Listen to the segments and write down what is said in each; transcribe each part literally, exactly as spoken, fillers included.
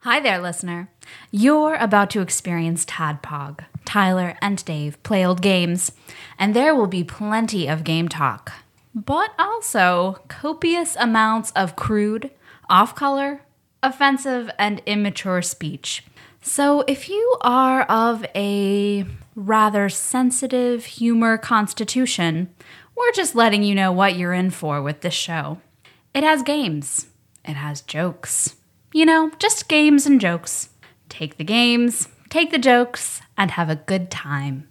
Hi there, listener. You're about to experience Tadpog. Tyler and Dave play old games, and there will be plenty of game talk, but also copious amounts of crude, off-color, offensive, and immature speech. So if you are of a rather sensitive humor constitution, we're just letting you know what you're in for with this show. It has games. It has jokes. You know, just games and jokes. Take the games, take the jokes, and have a good time.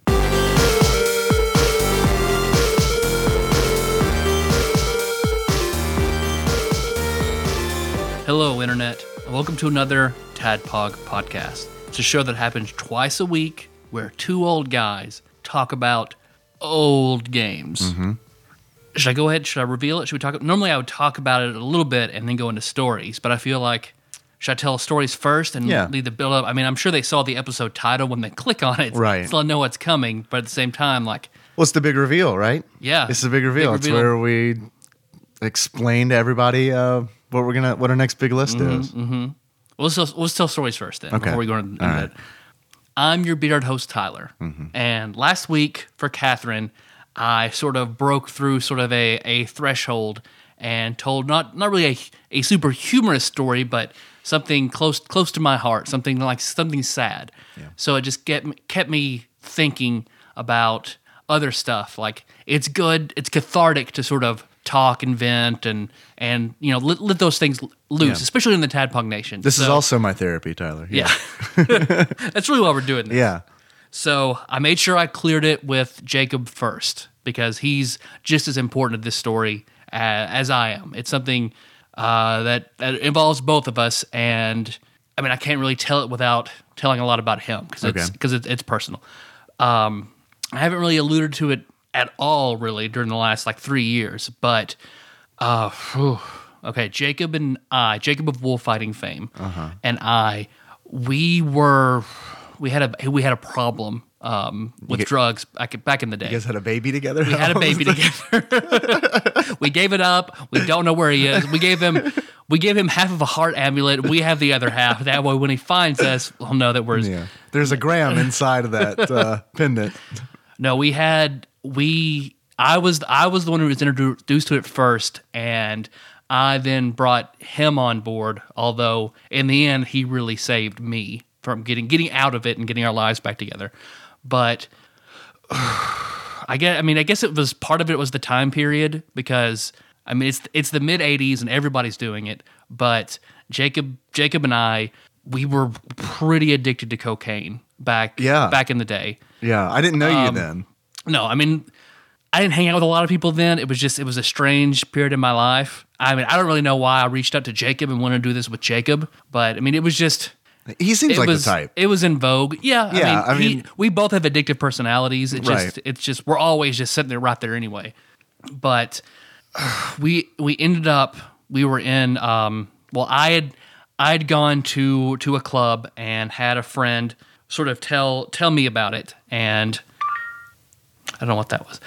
Hello, Internet, and welcome to another Tadpog podcast. It's a show that happens twice a week where two old guys talk about old games. Mm-hmm. Should I go ahead? Should I reveal it? Should we talk? Normally, I would talk about it a little bit and then go into stories, but I feel like should I tell stories first and yeah. lead the build up? I mean, I'm sure they saw the episode title when they click on it, right? So I know what's coming, but at the same time, like, what's the big reveal, right? Yeah, it's the big reveal. Big it's reveal. where we explain to everybody uh, what we're gonna, what our next big list mm-hmm, is. Mm-hmm. Well, let's tell, let's tell stories first, then, okay. before we go into All that. right. I'm your bearded host, Tyler, mm-hmm. and last week for Catherine, I sort of broke through sort of a, a threshold and told not not really a, a super humorous story, but something close close to my heart, something like something sad. Yeah. So it just get, kept me thinking about other stuff. Like, it's good, it's cathartic to sort of talk and vent and, and you know, let, let those things loose, yeah. especially in the Tadpog Nation. This so, is also my therapy, Tyler. Yeah. yeah. That's really why we're doing this. Yeah. So I made sure I cleared it with Jacob first, because he's just as important to this story as, as I am. It's something uh, that, that involves both of us, and I mean, I can't really tell it without telling a lot about him, because it's, okay. because it's, it's personal. Um, I haven't really alluded to it at all, really, during the last like three years, but uh, whew, okay, Jacob and I, Jacob of Wolf Fighting fame, uh-huh. and I, we were, we had a we had a problem um, with get, drugs back back in the day. You guys had a baby together? We had a baby together. We gave it up. We don't know where he is. We gave him we gave him half of a heart amulet. We have the other half. That way, when he finds us, we'll know that we're. Yeah. There's a gram inside of that uh, pendant. No, we had we. I was I was the one who was introduced to it first, and I then brought him on board. Although in the end, he really saved me from getting getting out of it and getting our lives back together. But I guess I mean I guess it was part of it was the time period, because I mean it's it's the mid eighties and everybody's doing it. But Jacob Jacob and I, we were pretty addicted to cocaine back yeah. back in the day. Yeah, I didn't know um, you then. No, I mean, I didn't hang out with a lot of people then. It was just, it was a strange period in my life. I mean, I don't really know why I reached out to Jacob and wanted to do this with Jacob, but I mean, it was just... He seems it like was, the type. It was in vogue. Yeah, yeah I mean, I mean he, we both have addictive personalities. It right. just, it's just, we're always just sitting there right there anyway. But we we ended up, we were in, um, well, I had I had gone to to a club and had a friend sort of tell tell me about it, and I don't know what that was.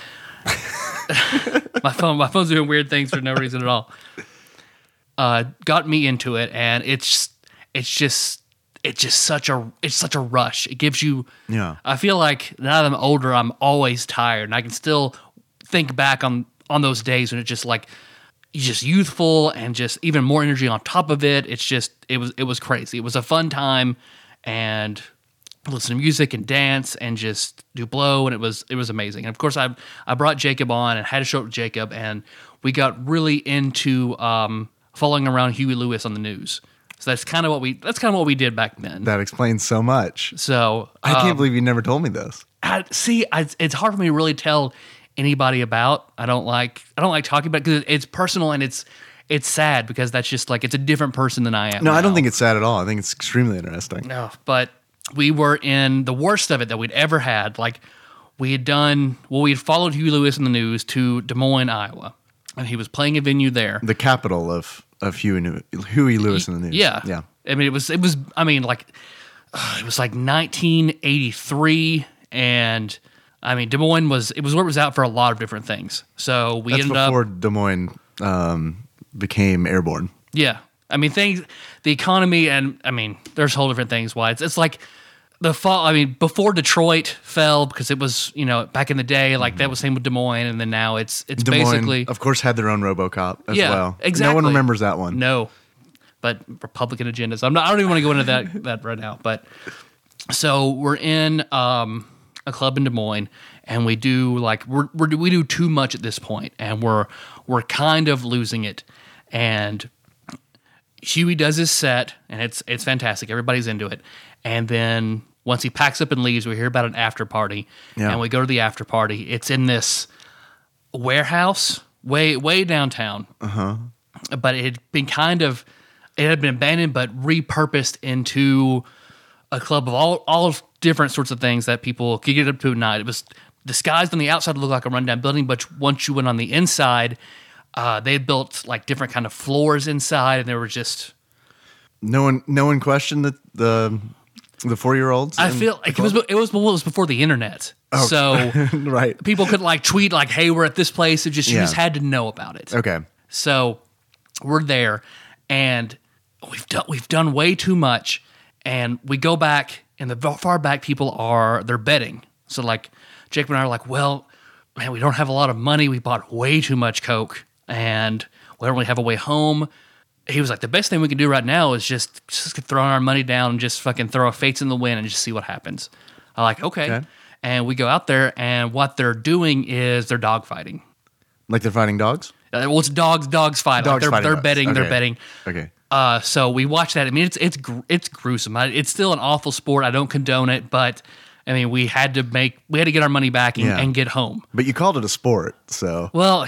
my phone, my phone's doing weird things for no reason at all. Uh, got me into it, and it's it's just it's just such a it's such a rush. It gives you. Yeah. I feel like now that I'm older, I'm always tired, and I can still think back on on those days when it's just like you're just youthful and just even more energy on top of it. It's just it was it was crazy. It was a fun time, and listen to music and dance and just do blow, and it was it was amazing. And of course, I I brought Jacob on and had a show with Jacob, and we got really into um, following around Huey Lewis on the news. So that's kind of what we that's kind of what we did back then. That explains so much. So I can't um, believe you never told me this. I, see, I, it's hard for me to really tell anybody about. I don't like I don't like talking about it because it's personal and it's it's sad because that's just like it's a different person than I am. No, now. I don't think it's sad at all. I think it's extremely interesting. No, but we were in the worst of it that we'd ever had. Like we had done, well, we had followed Huey Lewis in the news to Des Moines, Iowa, and he was playing a venue there, the capital of of Huey, Huey Lewis in the news. Yeah, yeah. I mean, it was it was. I mean, like uh, it was like nineteen eighty-three, and I mean, Des Moines was it was where it was out for a lot of different things. So we That's ended before up Des Moines um, became airborne. Yeah, I mean, things, the economy, and I mean, there's whole different things why it's, it's like the fall. I mean, before Detroit fell, because it was, you know, back in the day, like that was same with Des Moines, and then now it's it's Des Moines, basically, of course, had their own RoboCop as yeah, well. exactly. No one remembers that one. No, but Republican agendas. I'm not. I don't even want to go into that that right now. But so we're in um, a club in Des Moines, and we do like we're, we're we do too much at this point, and we're we're kind of losing it, and Huey does his set, and it's it's fantastic. Everybody's into it. And then once he packs up and leaves, we hear about an after party, Yeah. and we go to the after party. It's in this warehouse way way downtown. Uh-huh. But it had been kind of it had been abandoned but repurposed into a club of all all different sorts of things that people could get up to at night. It was disguised on the outside to look like a rundown building, but once you went on the inside, Uh, they had built like different kind of floors inside, and they were just. No one, no one questioned the the, the four year olds. I feel like it was it was well, it was before the internet, Oh. so right. people could like tweet like, "Hey, we're at this place." It just you Yeah. just had to know about it. Okay. So we're there, and we've done we've done way too much, and we go back, and the far back people are they're betting. So like Jacob and I are like, "Well, man, we don't have a lot of money. We bought way too much Coke." And we don't really have a way home. He was like, the best thing we can do right now is just just throw our money down and just fucking throw our fates in the wind and just see what happens. I'm like, okay. Okay. And we go out there, and what they're doing is they're dog fighting. Like they're fighting dogs? Uh, well, it's dogs, dogs fight. Like Dogs they're fighting they're dogs. betting, they're Okay. betting. Okay. Uh, so we watch that. I mean, it's it's gr- it's gruesome. I, it's still an awful sport. I don't condone it, but I mean, we had to make we had to get our money back and, Yeah. and get home. But you called it a sport, so. Well,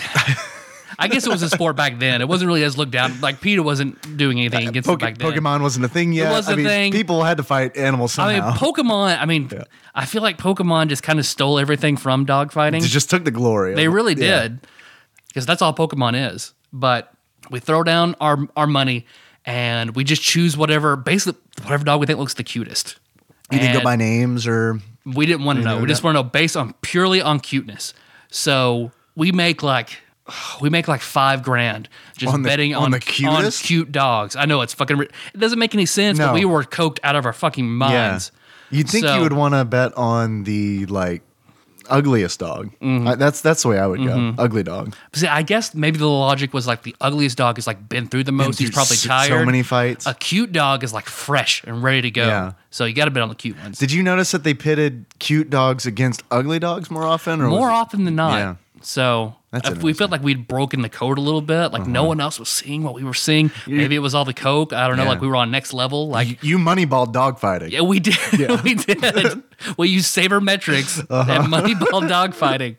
I guess it was a sport back then. It wasn't really as looked down. Like Peter wasn't doing anything against Poke- it back then. Pokemon wasn't a thing yet. wasn't I a mean, thing. people had to fight animals I somehow. mean, Pokemon. I mean, I feel like Pokemon just kind of stole everything from dogfighting. They just took the glory. They really Yeah. did, because that's all Pokemon is. But we throw down our our money, and we just choose whatever, basically whatever dog we think looks the cutest. You didn't go And by names or. we didn't want to know. know We just that. want to know based on purely on cuteness. So we make like we make like five grand just On the- betting on on, the on cutest? cute dogs. I know it's fucking. It doesn't make any sense, No. but we were coked out of our fucking minds. Yeah. You'd think So- you would want to bet on the like ugliest dog. Mm-hmm. I, that's that's the way I would go. Ugly dog. See, I guess maybe the logic was like the ugliest dog has like been through the most. He's through probably so- tired. so many fights. A cute dog is like fresh and ready to go. Yeah. So you got to bet on the cute ones. Did you notice that they pitted cute dogs against ugly dogs more often? Or More was it- often than not. Yeah. So That's if we felt like we'd broken the code a little bit, like no one else was seeing what we were seeing. Maybe it was all the coke. I don't know. Yeah. Like we were on next level. Like You, you moneyballed dog fighting. yeah, we did. we did. We used sabermetrics and Moneyball dogfighting,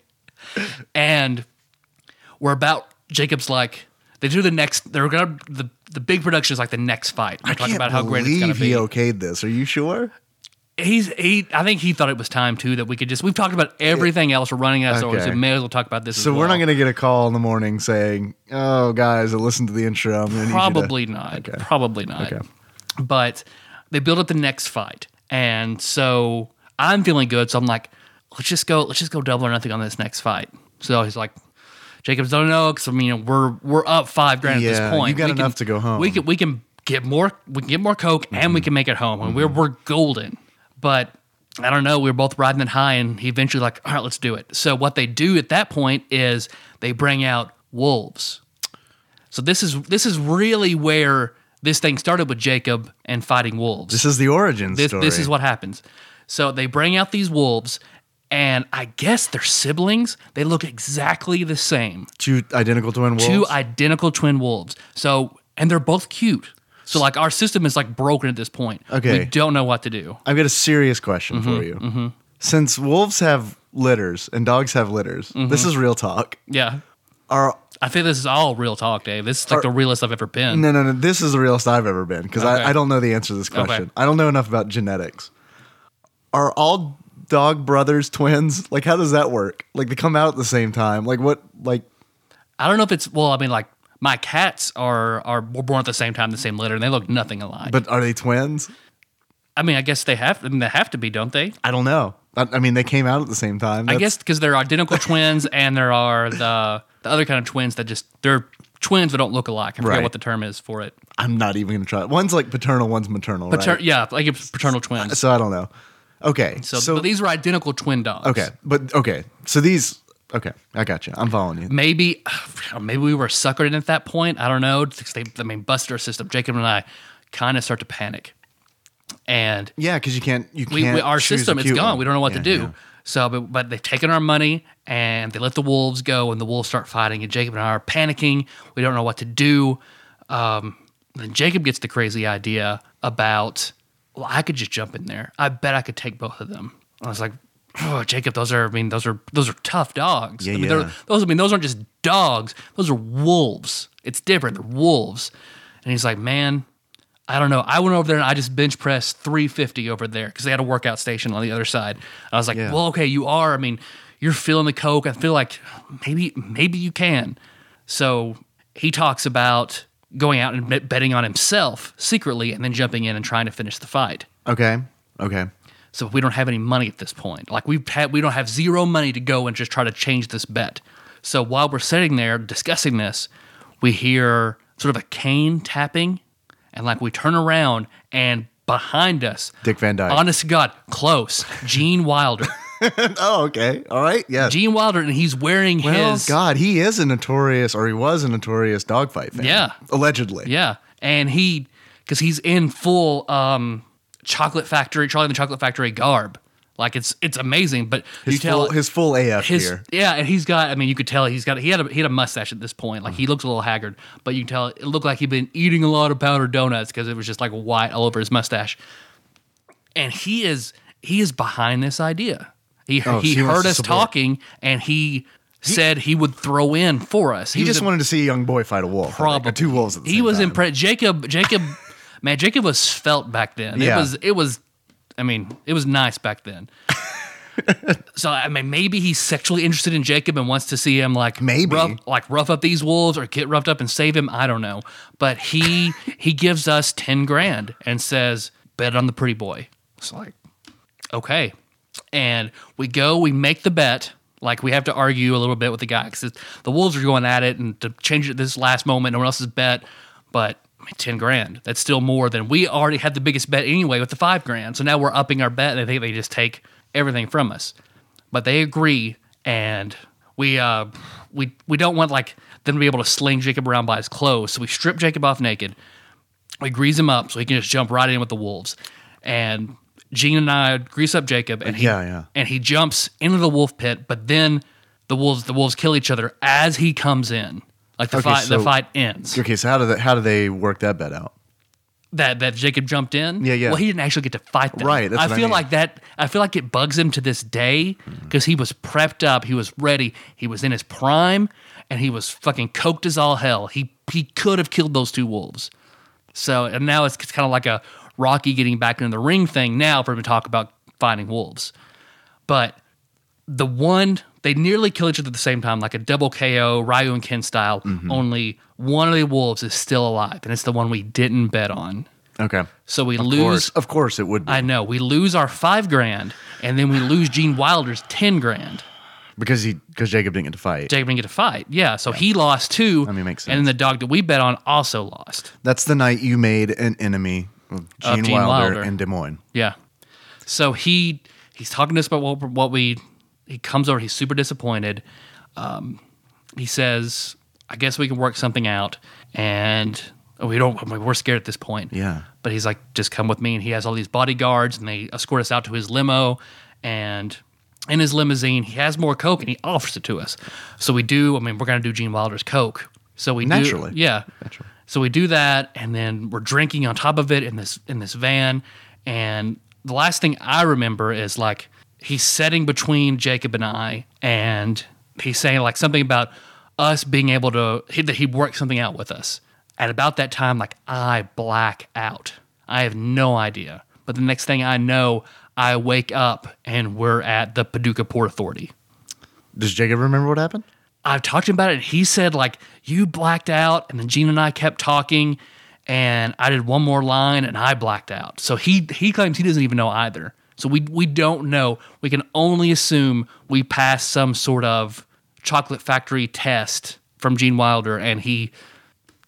and we're about. Jacob's like they do the next. They're gonna the the big production is like the next fight. We're I talking can't about how great it's believe gonna be. he okayed this. Are you sure? He's he. I think he thought it was time too that we could just. We've talked about everything else. We're running out of stories. Okay. We may as well talk about this. So as we're well. not going to get a call in the morning saying, "Oh, guys, I listened to the intro. I'm gonna need you to-" Probably not. Okay. Probably not. Okay. But they build up the next fight, and so I'm feeling good. So I'm like, let's just go. Let's just go double or nothing on this next fight. So he's like, Jacobs don't know because I mean we're we're up five grand at Yeah, this point. you got We enough can- to go home. We can we can get more. We can get more coke, and we can make it home, and we're we're golden. But I don't know. We were both riding it high, and he eventually like, all right, let's do it. So what they do at that point is they bring out wolves. So this is this is really where this thing started with Jacob and fighting wolves. This is the origin This story. this is what happens. So they bring out these wolves, and I guess they're siblings. They look exactly the same. two identical twin wolves. Two identical twin wolves. So and they're both cute. So like our system is like broken at this point. Okay. We don't know what to do. I've got a serious question Mm-hmm, for you. Since wolves have litters and dogs have litters, Mm-hmm. this is real talk. Yeah. Are I think this is all real talk, Dave. This is like Are- the realest I've ever been. no, no, no. This is the realest I've ever been because Okay. I, I don't know the answer to this question. Okay. I don't know enough about genetics. Are all dog brothers twins? Like, how does that work? Like, they come out at the same time. Like, what? Like, I don't know if it's well. I mean, like my cats are are were born at the same time, the same litter, and they look nothing alike. but are they twins? I mean, I guess they have. I mean, they have to be, don't they? I don't know. I, I mean, they came out at the same time. I That's- guess because they're identical twins, and there are the the other kind of twins that just they're twins that don't look alike. I forget Right. what the term is for it. I'm not even gonna try. One's like paternal, one's maternal, Pater- right? Yeah, like it's paternal twins. So I don't know. Okay, So, so, but these were identical twin dogs. okay, but okay, so these. Okay, I got you. I'm following you. Maybe, maybe we were suckered at that point. I don't know. They, I mean, busted our system. Jacob and I kind of start to panic, and Yeah, because you can't. You we, can't. we our choose a system is cute gone. one. We don't know what Yeah, to do. yeah. So, but, but they've taken our money and they let the wolves go, and the wolves start fighting. And Jacob and I are panicking. We don't know what to do. Um, then Jacob gets the crazy idea about, well, I could just jump in there. I bet I could take both of them. I was like, oh, Jacob, those are. I mean, those are those are tough dogs. Yeah, I mean, yeah. they're- those. I mean, those aren't just dogs. Those are wolves. It's different. They're wolves. And he's like, man, I don't know. I went over there and I just bench pressed three fifty over there because they had a workout station on the other side. I was like, Yeah. well, okay, you are. I mean, you're feeling the coke. I feel like maybe maybe you can. So he talks about going out and bet- betting on himself secretly and then jumping in and trying to finish the fight. Okay. Okay. So we don't have any money at this point. Like we've had, we don't have zero money to go and just try to change this bet. So while we're sitting there discussing this, we hear sort of a cane tapping, and like we turn around and behind us, Dick Van Dyke. honest to God, close, Gene Wilder. Oh, okay. All right. Yeah. Gene Wilder, and he's wearing well, his God, he is a notorious, or he was a notorious dogfight fan. Yeah. Allegedly. yeah, and he because he's in full um, chocolate factory, Charlie and the Chocolate Factory garb. Like it's it's amazing, but His you tell full, his full A F his gear. yeah, and he's got. I mean, you could tell he's got. He had a he had a mustache at this point. Like he looks a little haggard, but you can tell it looked like he'd been eating a lot of powdered donuts because it was just like white all over his mustache. And he is he is behind this idea. He Oh, he so he wants heard to us support. talking, and he, said he would throw in for us. He, was just a- wanted to see a young boy fight a wolf. I think, Probably or two wolves at the he same was time. impressed. Jacob, Jacob, man, Jacob was felt back then. Yeah. It was, it was. I mean, it was nice back then. So I mean, maybe he's sexually interested in Jacob and wants to see him like Maybe. rough, like rough up these wolves or get roughed up and save him. I don't know, but he he gives us ten grand and says bet on the pretty boy. It's like okay, and we go, we make the bet. Like we have to argue a little bit with the guy because the wolves are going at it and to change it at this last moment, no one else's bet, but. I mean, ten grand. That's still more than we already had the biggest bet anyway with the five grand. So now we're upping our bet and they think they just take everything from us. But they agree, and we uh we we don't want like them to be able to sling Jacob around by his clothes. So we strip Jacob off naked. We grease him up so he can just jump right in with the wolves. And Gene and I grease up Jacob and he Yeah, yeah. and he jumps into the wolf pit, but then the wolves the wolves kill each other as he comes in. Like the Okay, fight the so- fight ends. Okay, so how do they, how do they work that bet out? That that Jacob jumped in. Yeah, yeah. Well, he didn't actually get to fight them. Right, that's I what I feel mean. like that. I feel like it bugs him to this day because he was prepped up. He was ready. He was in his prime, and he was fucking coked as all hell. He he could have killed those two wolves. So and now it's kind of like a Rocky getting back into the ring thing now for him to talk about fighting wolves. But the one they nearly kill each other at the same time, like a double K O, Ryu and Ken style. Mm-hmm. Only one of the wolves is still alive, and it's the one we didn't bet on. Okay. So we Of lose. course, of course it would be. I know we lose our five grand, and then we lose Gene Wilder's ten grand. because he because Jacob didn't get to fight. Jacob didn't get to fight. Yeah, so he lost too. I mean, makes And then sense. the dog that we bet on also lost. That's the night you made an enemy of Gene, Gene Wilder, Wilder. in Des Moines. Yeah. So he he's talking to us about what, what we. He comes over. He's super disappointed. Um, he says, "I guess we can work something out." And we don't. I mean, we're scared at this point. Yeah. But he's like, "Just come with me." And he has all these bodyguards, and they escort us out to his limo. And in his limousine, he has more coke, and he offers it to us. So we do. I mean, we're gonna do Gene Wilder's coke. So we Naturally. do. Yeah. Naturally. So we do that, and then we're drinking on top of it in this in this van. And the last thing I remember is like he's sitting between Jacob and I, and he's saying like something about us being able to he, that he worked something out with us. At about that time, like I black out. I have no idea. But the next thing I know, I wake up and we're at the Paducah Port Authority. Does Jacob remember what happened? I've talked to him about it, and he said, like, you blacked out, and then Gene and I kept talking, and I did one more line, and I blacked out. So he he claims he doesn't even know either. So we we don't know. We can only assume we passed some sort of chocolate factory test from Gene Wilder, and he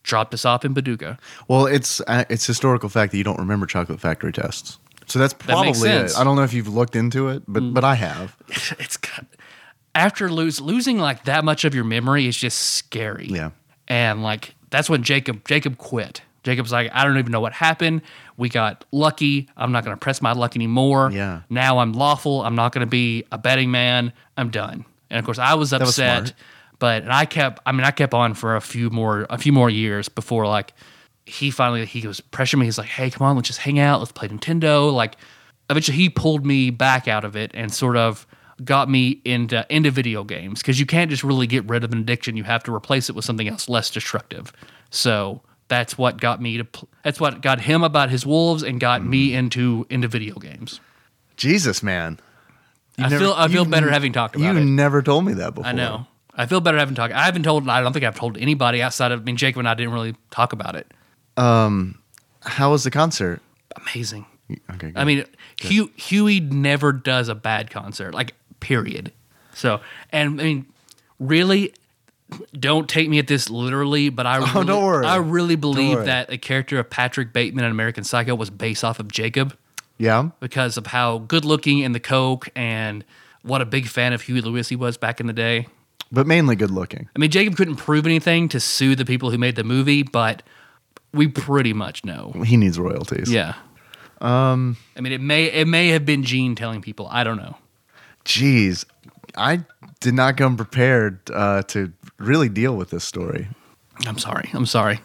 dropped us off in Paducah. Well, it's uh, it's historical fact that you don't remember chocolate factory tests. So that's probably makes sense. it. I don't know if you've looked into it, but but I have. It's got, after lose, losing like that much of your memory is just scary. Yeah. And like that's when Jacob Jacob quit. Jacob's like, I don't even know what happened. We got lucky. I'm not going to press my luck anymore. Yeah. Now I'm lawful. I'm not going to be a betting man. I'm done. And of course, I was was upset. smart. But and I kept. I mean, I kept on for a few more a few more years before like he finally he was pressuring me. He's like, hey, come on, let's just hang out. Let's play Nintendo. Like eventually, he pulled me back out of it and sort of got me into into video games because you can't just really get rid of an addiction. You have to replace it with something else less destructive. So. That's what got me to. Pl- that's what got him about his wolves and got mm. me into into video games. Jesus, man! You I never, feel I feel you, better having talked about you it. You never told me that before. I know. I feel better having talked. I haven't told. I don't think I've told anybody outside of. I mean, Jacob and I didn't really talk about it. Um, how was the concert? Amazing. Okay. Good. I mean, Hugh, Huey never does a bad concert. Like period. So and I mean, really. Don't take me at this literally, but I really, oh, don't worry. I really believe that the character of Patrick Bateman in American Psycho was based off of Jacob. Yeah. Because of how good looking in the coke and what a big fan of Huey Lewis he was back in the day. But mainly good looking. I mean, Jacob couldn't prove anything to sue the people who made the movie, but we pretty much know. He needs royalties. Yeah. Um. I mean, it may it may have been Gene telling people. I don't know. Jeez. I did not come prepared uh, to really deal with this story. I'm sorry. I'm sorry.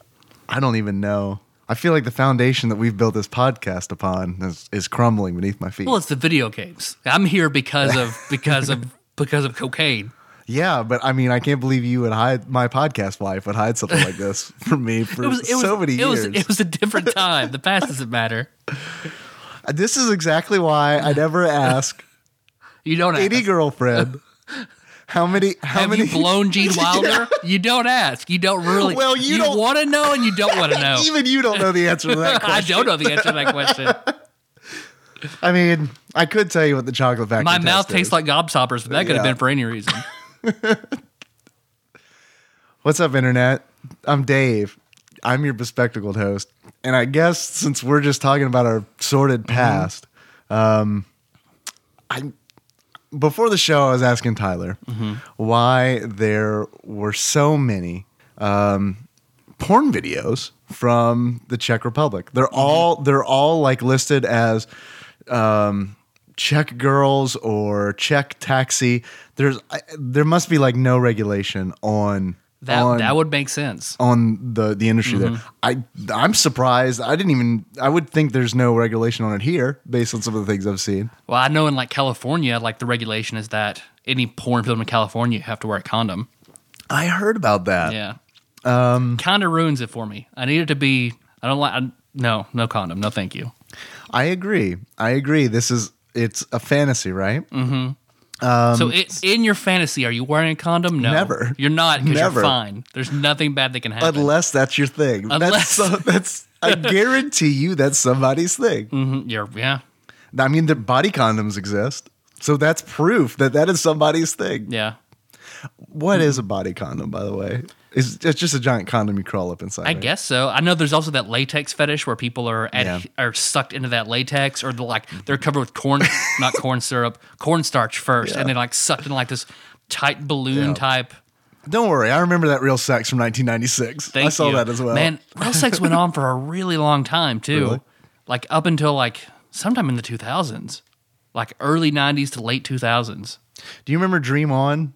I don't even know. I feel like the foundation that we've built this podcast upon is, is crumbling beneath my feet. Well, it's the video games. I'm here because of because of because of cocaine. Yeah, but I mean, I can't believe you would hide my podcast wife would hide something like this from me for it was, it so was, many it years. Was, it was a different time. The past doesn't matter. This is exactly why I never ask. You don't any ask. girlfriend. How many? How Have many? you blown Gene Wilder? Yeah. You don't ask. You don't really. Well, you, you don't want to know, and you don't want to know. Even you don't know the answer to that question. I don't know the answer to that question. I mean, I could tell you what the chocolate factory. My test mouth is. tastes like gobstoppers, but that could Yeah. have been for any reason. What's up, Internet? I'm Dave. I'm your bespectacled host. And I guess since we're just talking about our sordid past, mm-hmm. um, I before the show I was asking Tyler mm-hmm. why there were so many um, porn videos from the Czech Republic. They're mm-hmm. all they're all like listed as um, Czech girls or Czech taxi. There's I, there must be like no regulation on. That on, that would make sense on the the industry mm-hmm. there. I I'm surprised. I didn't even. I would think there's no regulation on it here, based on some of the things I've seen. Well, I know in like California, like the regulation is that any porn film in California you have to wear a condom. I heard about that. Yeah, um, kind of ruins it for me. I need it to be. I don't like. I, no, no condom. No, thank you. I agree. I agree. This is it's a fantasy, right? Mm-hmm. Um, so it, in your fantasy, are you wearing a condom? No. Never. You're not because Never. you're fine. There's nothing bad that can happen. Unless that's your thing. Unless. That's, so, that's I guarantee you that's somebody's thing. Mm-hmm. You're, yeah. I mean, the body condoms exist. So that's proof that that is somebody's thing. Yeah. What mm-hmm. is a body condom, by the way? It's, it's just a giant condom you crawl up inside. I right? guess so. I know there's also that latex fetish where people are at, Yeah. are sucked into that latex, or they're like they're covered with corn, not corn syrup, cornstarch first, Yeah. and they're like sucked in like this tight balloon Yeah. type. Don't worry, I remember that Real Sex from nineteen ninety-six. Thank I saw you. that as well. Man, real sex went on for a really long time too, Really? like up until like sometime in the two thousands, like early nineties to late two thousands. Do you remember Dream On?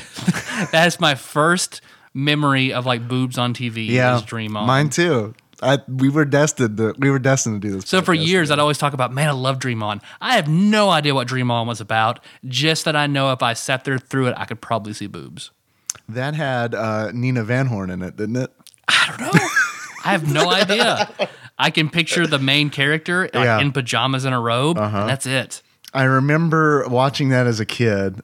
That's my first memory of like boobs on T V. Yeah, is Dream On. mine too. I we were destined to we were destined to do this. So for podcast years, together. I'd always talk about, man, I love Dream On. I have no idea what Dream On was about. Just that I know if I sat there through it, I could probably see boobs. that had uh, Nina Van Horn in it, didn't it? I don't know. I have no idea. I can picture the main character like, Yeah. in pajamas and a robe, Uh-huh. and that's it. I remember watching that as a kid,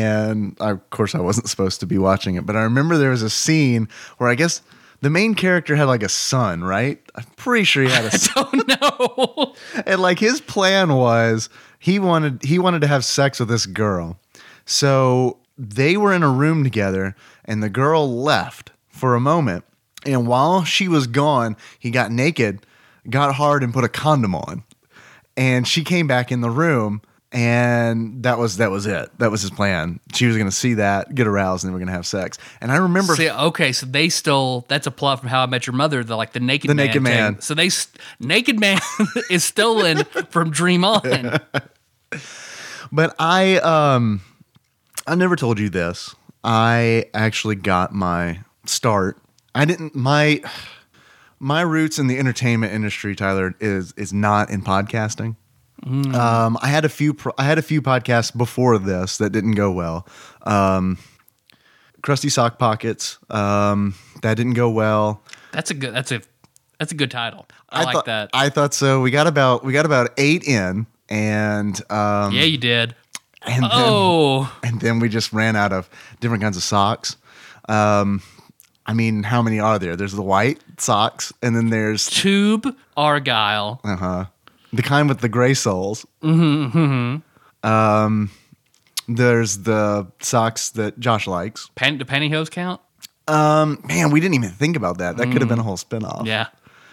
and I, of course I wasn't supposed to be watching it, but I remember there was a scene where I guess the main character had like a son, right? I'm pretty sure he had a son. Oh no! And like his plan was he wanted he wanted to have sex with this girl. So they were in a room together and the girl left for a moment And while she was gone, he got naked, got hard, and put a condom on. And she came back in the room, and that was that was it. That was his plan. She was going to see that, get aroused, and they were going to have sex. And I remember, See, okay, so they stole. That's a plot from How I Met Your Mother. The like the naked The man Naked Man. thing. So they st- naked man is stolen from Dream On. but I um, I never told you this. I actually got my start. I didn't my my roots in the entertainment industry, Tyler, is is not in podcasting. Mm. Um, I had a few pro- I had a few podcasts before this that didn't go well. Um, Krusty Sock Pockets, um, that didn't go well. That's a good. That's a that's a good title. I, I like thought, that. I thought so. We got about we got about eight in, and um, yeah, you did. and then, Oh, and then we just ran out of different kinds of socks. Um, I mean, how many are there? There's the white socks, and then there's Tube Argyle. uh huh the kind with the gray soles. Mm-hmm, mm-hmm. Um, there's the socks that Josh likes. Pen, do pantyhose count? Um, man, we didn't even think about that. That could have been a whole spinoff. Yeah.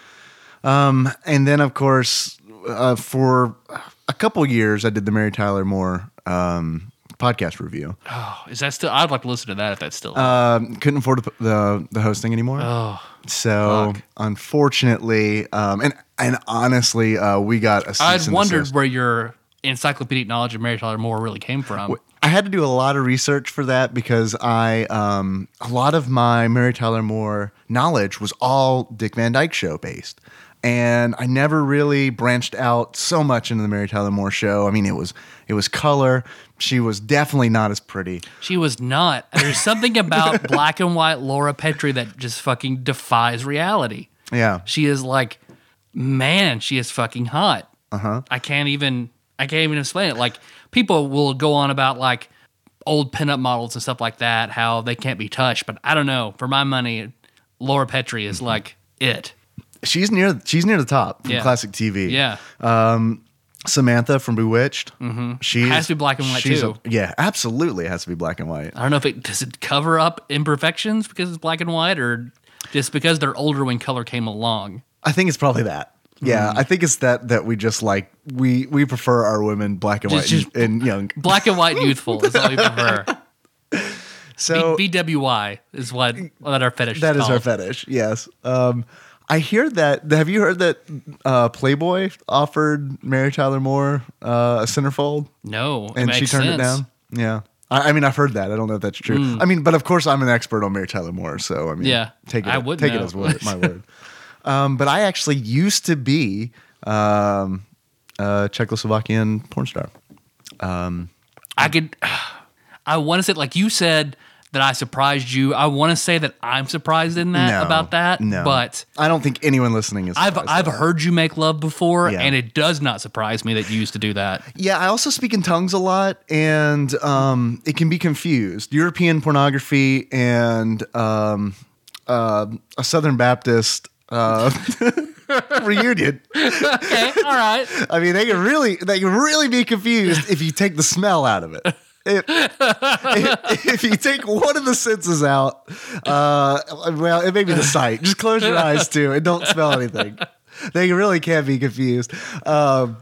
Um, and then of course, uh, for a couple years, I did the Mary Tyler Moore um, podcast review. Oh, is that still? I'd like to listen to that if that's still. Um, couldn't afford the the, the hosting anymore. oh, so fuck. unfortunately, um, and and honestly, uh, we got a cease I'd and wondered desist. where your encyclopedic knowledge of Mary Tyler Moore really came from. I had to do a lot of research for that because I um, a lot of my Mary Tyler Moore knowledge was all Dick Van Dyke Show based. And I never really branched out so much into the Mary Tyler Moore Show. I mean, it was it was color. She was definitely not as pretty. She was not. There's something about black and white Laura Petrie that just fucking defies reality. Yeah. She is like, man, she is fucking hot. Uh-huh. I can't even, I can't even explain it. Like, people will go on about like old pinup models and stuff like that, how they can't be touched. But I don't know. For my money, Laura Petrie is like it. She's near she's near the top from Yeah. classic T V. Yeah. Um, Samantha from Bewitched. Mm-hmm. She Has to be black and white, she's too. A, yeah, absolutely, it has to be black and white. I don't know if it does it cover up imperfections because it's black and white, or just because they're older when color came along. I think it's probably that. Yeah, Mm. I think it's that that we just like we we prefer our women black and Just- white just- and, and young. Black and white youthful is all we prefer. So B- BWY is what what our fetish that is is called. our fetish. Yes. Um, I hear that. Have you heard that uh, Playboy offered Mary Tyler Moore uh, a centerfold, No, it and she makes turned it sense. down? Yeah. I, I mean, I've heard that. I don't know if that's true. I mean, but of course, I'm an expert on Mary Tyler Moore, so I mean, Yeah, take it. I would take it know. as word, my word. Um, but I actually used to be um, a Czechoslovakian porn star. I could. I want to say, like you said, that I surprised you. I want to say that I'm surprised in that No, about that. no, But I don't think anyone listening is. I've surprised I've by that. heard you make love before, Yeah. and it does not surprise me that you used to do that. Yeah, I also speak in tongues a lot, and um, it can be confused. European pornography and um, uh, a Southern Baptist uh, reunion. Okay, all right. I mean, they can really they can really be confused if you take the smell out of it. If, if, if you take one of the senses out, uh, well, it may be the sight. Just close your eyes too and don't smell anything. They really can be confused. Um,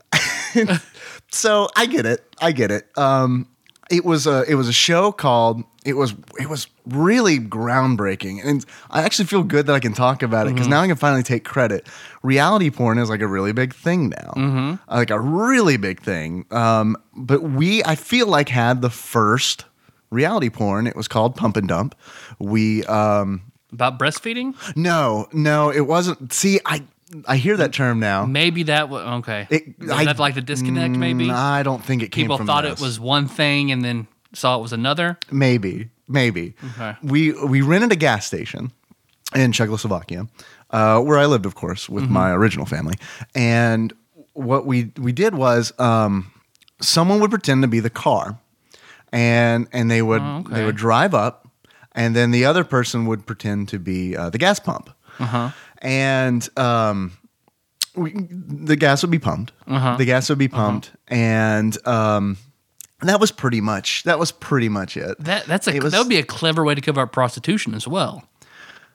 so I get it. I get it. Um, it was a it was a show called it was it was really groundbreaking, and I actually feel good that I can talk about it because now I can finally take credit. Reality porn is like a really big thing now, mm-hmm. like a really big thing. Um, but we I feel like had the first reality porn. It was called Pump and Dump. We um, About breastfeeding? no no it wasn't. See I. I hear that term now. Maybe that was okay. It- Is I- that like the disconnect? Maybe Mm, I don't think it came people from thought this. it was one thing and then saw it was another. Maybe, maybe. Okay. We we rented a gas station in Czechoslovakia, uh, where I lived, of course, with my original family. And what we we did was, um, someone would pretend to be the car, and and they would Oh, okay. they would drive up, and then the other person would pretend to be uh, the gas pump, Uh-huh. and um, we, the gas would be pumped. Uh-huh. The gas would be pumped, and um, that was pretty much that was pretty much it. That that's a It was- that would be a clever way to cover up prostitution as well.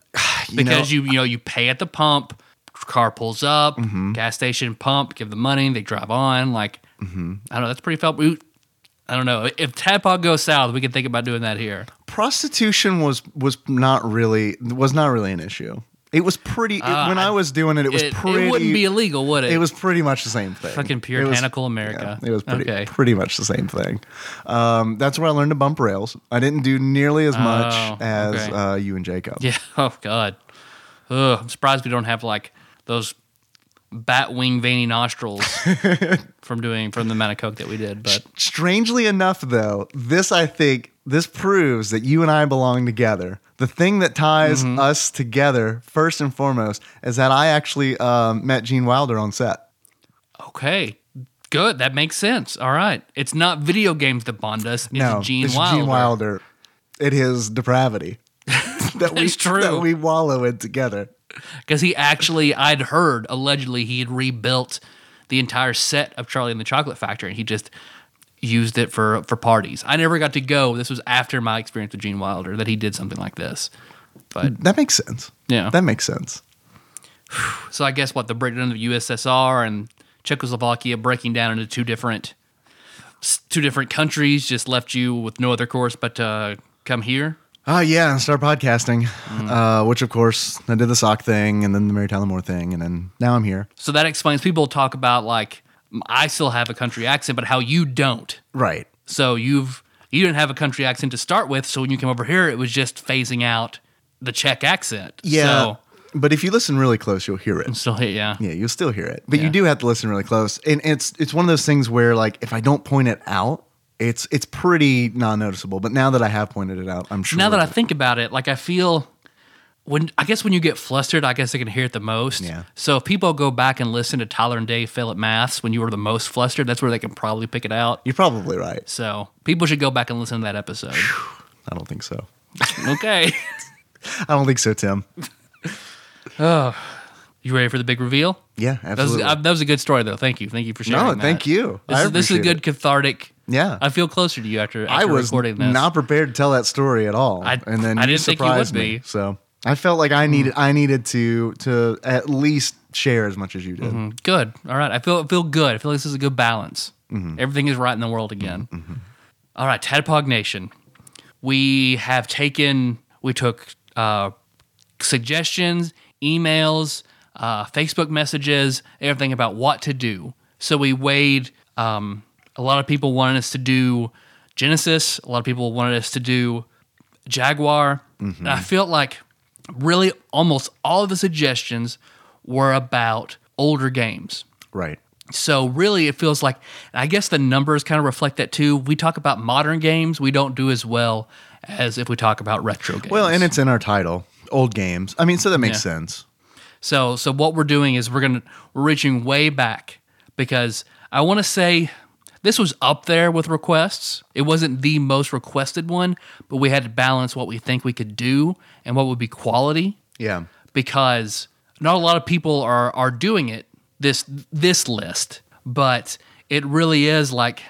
because know- you you know you pay at the pump, car pulls up, Mm-hmm. gas station pump, give the money, they drive on. Like Mm-hmm. I don't know, that's pretty felt. we- I don't know if Tadpog goes south, we can think about doing that here. Prostitution was was not really was not really an issue. It was pretty it- Uh, when I, I- was doing it. It was It, pretty. it wouldn't be illegal, would it? It was pretty much the same thing. Fucking It was- puritanical America. yeah, it was pretty Okay. pretty much the same thing. Um, that's where I learned to bump rails. I didn't do nearly as much Oh, as okay. uh, you and Jacob. Yeah. Oh God. Ugh, I'm surprised we don't have like those bat wing veiny nostrils from doing from the amount of coke that we did. But Strangely enough, though, this I think this proves that you and I belong together. The thing that ties Mm-hmm. us together, first and foremost, is that I actually um, met Gene Wilder on set. okay, good. That makes sense. All right. It's not video games that bond us. It's No, Gene it's Wilder. Gene Wilder. It is depravity that we That's true. that we wallow in together. Because he actually, I'd heard allegedly he had rebuilt the entire set of Charlie and the Chocolate Factory, and he just used it for for parties. I never got to go. This was after my experience with Gene Wilder that he did something like this. But That makes sense. Yeah. that makes sense. so I guess what the breakdown of the U S S R and Czechoslovakia breaking down into two different two different countries just left you with no other course but to come here. Oh yeah, and start podcasting, Mm-hmm. uh, which of course I did the sock thing, and then the Mary Tyler Moore thing, and then now I'm here. So that explains. People talk about like I still have a country accent, but how you don't. Right. So you've you didn't have a country accent to start with. So when you came over here, it was just phasing out the Czech accent. Yeah. So, But if you listen really close, you'll hear it. so yeah. Yeah, you'll still hear it. But Yeah. you do have to listen really close. And it's it's one of those things where like if I don't point it out, it's it's pretty non-noticeable. But now that I have pointed it out, I'm sure. Now that I think about it, like I feel when I guess when you get flustered, I guess I can hear it the most. Yeah. So if people go back and listen to Tyler and Dave fail at maths when you were the most flustered, that's where they can probably pick it out. You're probably right. So people should go back and listen to that episode. I don't think so. Okay. I don't think so, Tim. You ready for the big reveal? Yeah, That was, absolutely. uh, that was a good story, though. Thank you. Thank you for sharing No, that. thank you. This, I is, this is a appreciate good it. cathartic. Yeah. I feel closer to you after, after I was recording this. not prepared to tell that story at all, I- and then I you didn't think you would surprised me. be. So I felt like I needed I needed to to at least share as much as you did. Mm, Good. All right. I feel I feel good. I feel like this is a good balance. Everything is right in the world again. All right, Tadpog Nation. We have taken, we took uh, suggestions, emails, uh, Facebook messages, everything about what to do. So we weighed, um, a lot of people wanted us to do Genesis. A lot of people wanted us to do Jaguar. And I felt like really almost all of the suggestions were about older games. Right. So really, it feels like, and I guess the numbers kind of reflect that too. We talk about modern games, we don't do as well as if we talk about retro games. Well, and it's in our title, old games. I mean, so that makes Yeah. sense. so so what we're doing is we're gonna we're reaching way back because I want to say this was up there with requests. It wasn't the most requested one, but we had to balance what we think we could do and what would be quality. Yeah. Because not a lot of people are are doing it this this list, but it really is like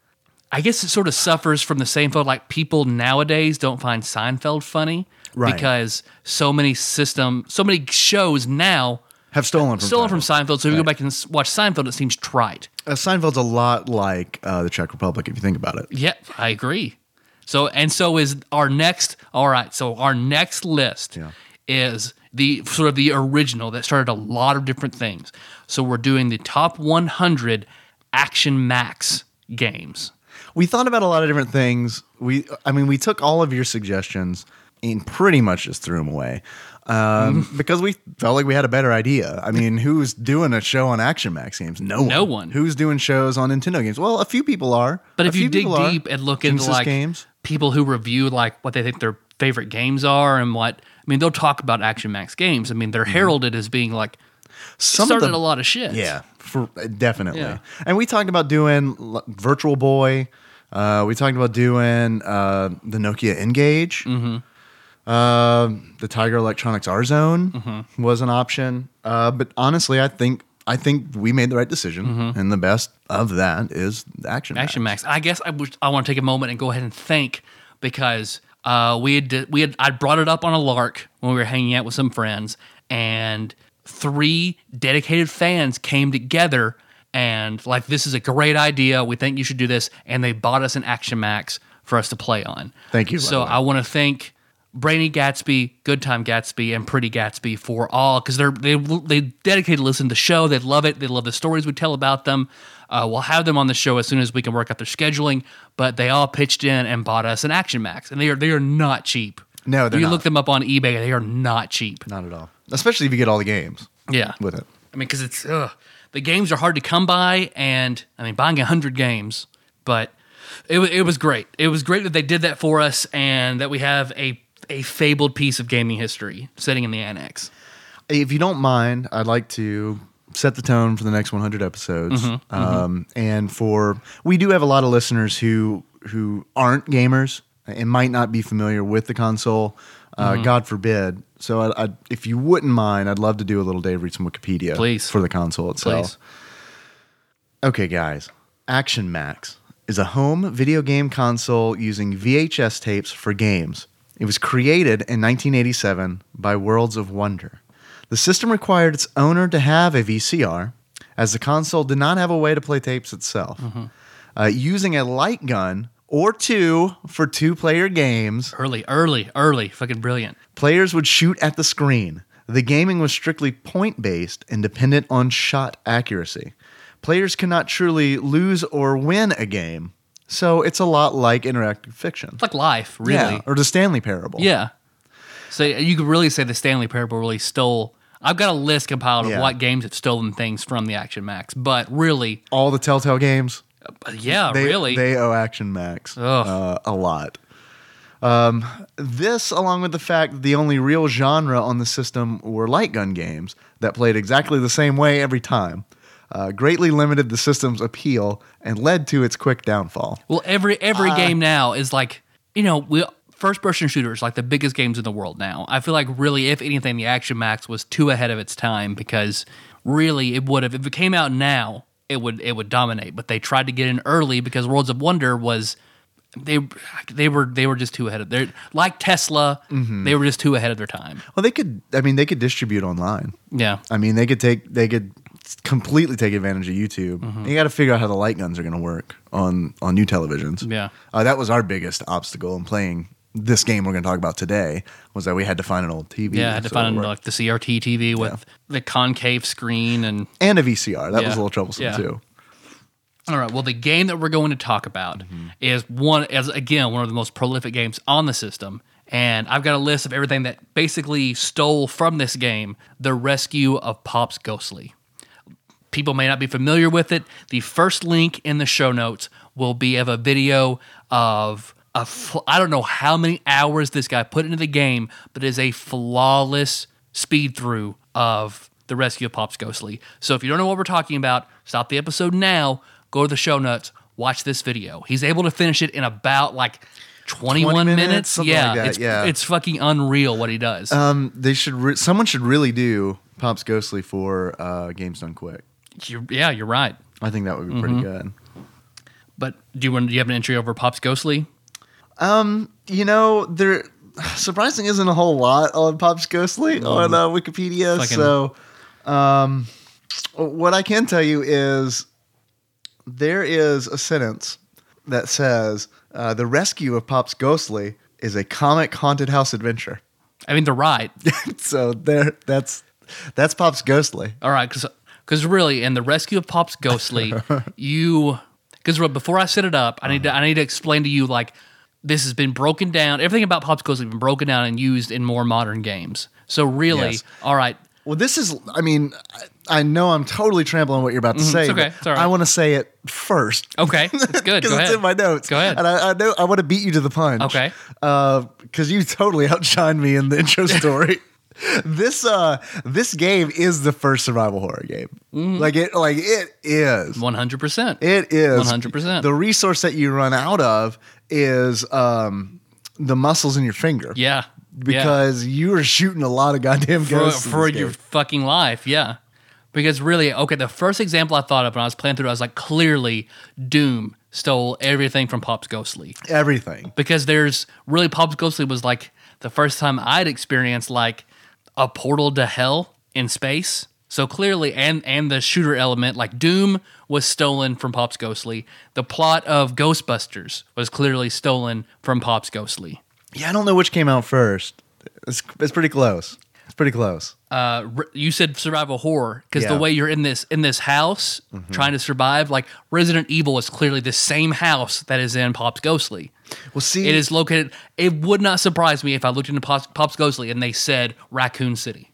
I guess it sort of suffers from the same fault like people nowadays don't find Seinfeld funny Right. because so many system so many shows now Have stolen from stolen from Seinfeld. Seinfeld. So if you go Right. back and s- watch Seinfeld, it seems trite. Uh, Seinfeld's a lot like uh, the Czech Republic, if you think about it. Yeah, I agree. So and so is our next. All right, so our next list Yeah. is the sort of the original that started a lot of different things. So we're doing the top one hundred Action Max games. We thought about a lot of different things. We, I mean, we took all of your suggestions and pretty much just threw them away um, because we felt like we had a better idea. I mean, who's doing a show on Action Max games? No one. No one. Who's doing shows on Nintendo games? Well, a few people are. But A if you few dig people are. deep and look into Genesis like games. people who review like what they think their favorite games are and what I mean, they'll talk about Action Max games. I mean, they're heralded as being like Some started of the, a lot of shit. Yeah, for, definitely. Yeah. And we talked about doing l- Virtual Boy. Uh, we talked about doing uh, the Nokia N-Gage. Mm-hmm. Uh, the Tiger Electronics R Zone Mm-hmm. was an option. Uh, but honestly, I think I think we made the right decision, and the best of that is the Action Max. Mm-hmm. Action Max. I guess I, would, I want to take a moment and go ahead and thank because Uh, we had we had I brought it up on a lark when we were hanging out with some friends, and three dedicated fans came together and like, this is a great idea. We think you should do this, and they bought us an Action Max for us to play on. Thank you. by So the way. I want to thank Brainy Gatsby, Good Time Gatsby, and Pretty Gatsby for all, because they're they they dedicated to listen to the show. They love it. They love the stories we tell about them. Uh, we'll have them on the show as soon as we can work out their scheduling. But they all pitched in and bought us an Action Max, and they are they are not cheap. No, they're you not. look them up on eBay. They are not cheap. Not at all. Especially if you get all the games Yeah, with it. I mean, because it's ugh, the games are hard to come by, and I mean, buying a hundred games, but it wa- it was great. It was great that they did that for us, and that we have a a fabled piece of gaming history sitting in the annex. If you don't mind, I'd like to set the tone for the next one hundred episodes. Mm-hmm, um, And for we do have a lot of listeners who who aren't gamers and might not be familiar with the console. Uh, Mm-hmm. God forbid. So, I, I, if you wouldn't mind, I'd love to do a little Dave read some Wikipedia, Please. for the console itself. Please. Okay, guys. Action Max is a home video game console using V H S tapes for games. It was created in nineteen eighty-seven by Worlds of Wonder. The system required its owner to have a V C R, as the console did not have a way to play tapes itself. Uh, using a light gun or two for two-player games, Early, early, early, fucking brilliant. players would shoot at the screen. The gaming was strictly point-based and dependent on shot accuracy. Players cannot truly lose or win a game, so it's a lot like interactive fiction. It's like life, really. Yeah, or the Stanley Parable. Yeah. So you could really say the Stanley Parable really stole. I've got a list compiled of Yeah. what games have stolen things from the Action Max, but really, All the Telltale games, yeah, they, really, they owe Action Max Ugh. uh, a lot. Um, this, along with the fact that the only real genre on the system were light gun games that played exactly the same way every time, uh, greatly limited the system's appeal and led to its quick downfall. well, every every Uh, game now is like, you know, we first person shooters like the biggest games in the world now. I feel like really, if anything, the Action Max was too ahead of its time, because really it would have, if it came out now, it would it would dominate. But they tried to get in early because Worlds of Wonder was. They they were they were just too ahead of their, like Tesla. Mm-hmm. They were just too ahead of their time. Well, they could. I mean, they could distribute online. Yeah, I mean, they could take. They could completely take advantage of YouTube. Mm-hmm. You got to figure out how the light guns are going to work on on new televisions. Yeah. uh, that was our biggest obstacle in playing this game we're going to talk about today. Was that we had to find an old T V. yeah. I had to so find it worked. like the C R T T V with Yeah. the concave screen and. and a V C R. That Yeah. was a little troublesome Yeah. too. All right. Well, the game that we're going to talk about Mm-hmm. is one, as again, one of the most prolific games on the system. And I've got a list of everything that basically stole from this game: The Rescue of Pops Ghostly. People may not be familiar with it. The first link in the show notes will be of a video of a fl- I don't know how many hours this guy put into the game, but it is a flawless speed through of The Rescue of Pops Ghostly. So if you don't know what we're talking about, stop the episode now, go to the show notes, watch this video. He's able to finish it in about like twenty-one twenty minutes. minutes, something yeah, like that, it's, yeah. it's fucking unreal what he does. Um, they should. Re- someone should really do Pops Ghostly for uh, Games Done Quick. You- yeah, you're right. I think that would be pretty Mm-hmm. good. But do you want? Do you have an entry over Pops Ghostly? You know, there surprising isn't a whole lot on Pops Ghostly on uh, Wikipedia. Fucking- So, um, what I can tell you is there is a sentence that says uh, the rescue of Pops Ghostly is a comic haunted house adventure. I mean, they're right. So there, that's that's Pops Ghostly. All right, because really, in The Rescue of Pops Ghostly, you because before I set it up, I need to I need to explain to you like this has been broken down. Everything about Pops Ghostly has been broken down and used in more modern games. So really, Yes. all right, Well, this is. I mean, I, I know I'm totally trampling on what you're about to say. it's okay. but It's all right. I want to say it first. okay, it's good. Because Go it's ahead. in my notes. Go ahead. And I, I know I want to beat you to the punch. Okay. Because you totally outshined me in the intro story. this uh this game is the first survival horror game. Mm-hmm. Like it like it is. One hundred percent. It is one hundred percent. The resource that you run out of is um the muscles in your finger. Yeah, Because you are shooting a lot of goddamn for, ghosts in for this your game. fucking life. Yeah, Because really, okay, the first example I thought of when I was playing through, I was like, clearly, Doom stole everything from Pops Ghostly. Everything. Because there's really, Pops Ghostly was like the first time I'd experienced like a portal to hell in space. So clearly, and and the shooter element, like Doom was stolen from Pops Ghostly. The plot of Ghostbusters was clearly stolen from Pops Ghostly. Yeah, I don't know which came out first. It's, it's pretty close. It's pretty close. Uh, you said survival horror because Yeah. the way you're in this in this house trying to survive, like Resident Evil is clearly the same house that is in Pops Ghostly. Well, see, It is located. It would not surprise me if I looked into Pops, Pops Ghostly and they said Raccoon City.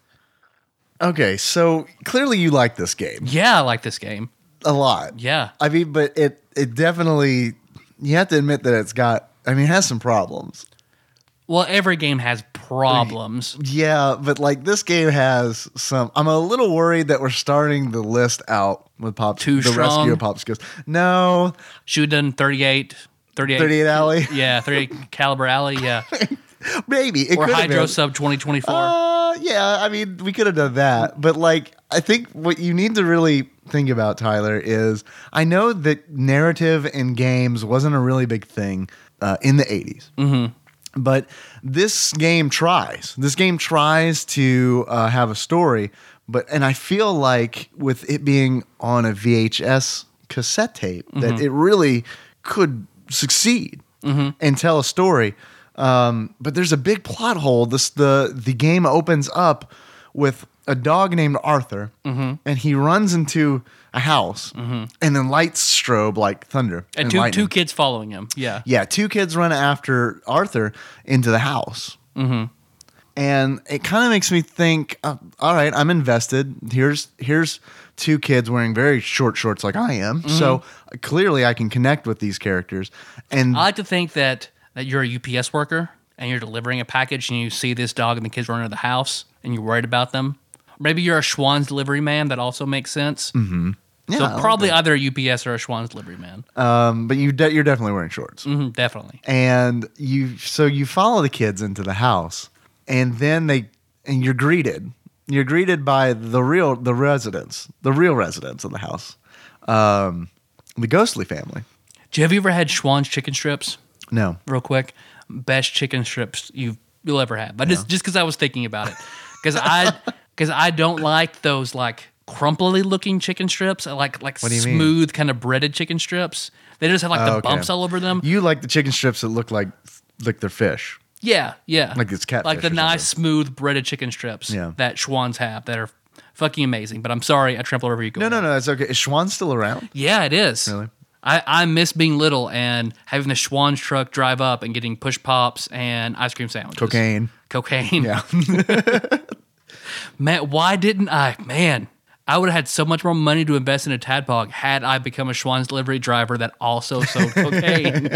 okay, so clearly you like this game Yeah, I like this game. a lot. Yeah. I mean, but it it definitely, you have to admit that it's got, I mean, it has some problems. Well, every game has problems. Yeah, but like this game has some. I'm a little worried that we're starting the list out with Pops. Too the strong? rescue of Pops Ghost. No, Should have done thirty-eight, thirty-eight, thirty-eight Alley. Yeah, thirty-eight Caliber Alley. Yeah, Maybe it or could have Hydro been. Sub twenty twenty-four. Uh, yeah, I mean, we could have done that, but like, I think what you need to really think about, Tyler, is I know that narrative in games wasn't a really big thing uh, in the eighties. Mm-hmm. But this game tries. This game tries to uh, have a story, but and I feel like with it being on a V H S cassette tape, mm-hmm. that it really could succeed mm-hmm. and tell a story. Um, but there's a big plot hole. This the the game opens up with a dog named Arthur, mm-hmm. and he runs into a house, mm-hmm. and then lights strobe like thunder. And, and two lightning. two kids following him. Yeah, Yeah, two kids run after Arthur into the house. Mm-hmm. And it kind of makes me think, uh, all right, I'm invested. Here's here's two kids wearing very short shorts like I am. Mm-hmm. So uh, clearly I can connect with these characters. And I like to think that that you're a U P S worker and you're delivering a package and you see this dog and the kids running to the house and you're worried about them. Maybe you're a Schwann's delivery man. That also makes sense. Mm-hmm. Yeah, so I like probably that. either a U P S or a Schwann's delivery man. um, but you de- you're definitely wearing shorts. Mm-hmm, definitely. And you so you follow the kids into the house, and then they and you're greeted. You're greeted by the real the residents, the real residents of the house, um, the Ghostly family. Have you ever had Schwann's chicken strips? No, Real quick, best chicken strips you've you'll ever have. But just just because I was thinking about it, because I because I don't like those like crumply looking chicken strips. I like like What do you mean? smooth kind of breaded chicken strips. They just have like Oh, the okay. bumps all over them. you like the chicken strips that look like like they're fish. Yeah, yeah. Like it's catfish Like the or nice, something. smooth breaded chicken strips Yeah. that Schwann's have that are fucking amazing. But I'm sorry, I trampled over you. No, no, no, that's okay. Is Schwann still around? Yeah, it is. Really? I, I miss being little and having the Schwann's truck drive up and getting push pops and ice cream sandwiches. Cocaine. Cocaine. Yeah. Man, why didn't I? Man, I would have had so much more money to invest in a Tadpog had I become a Schwann's delivery driver that also sold cocaine.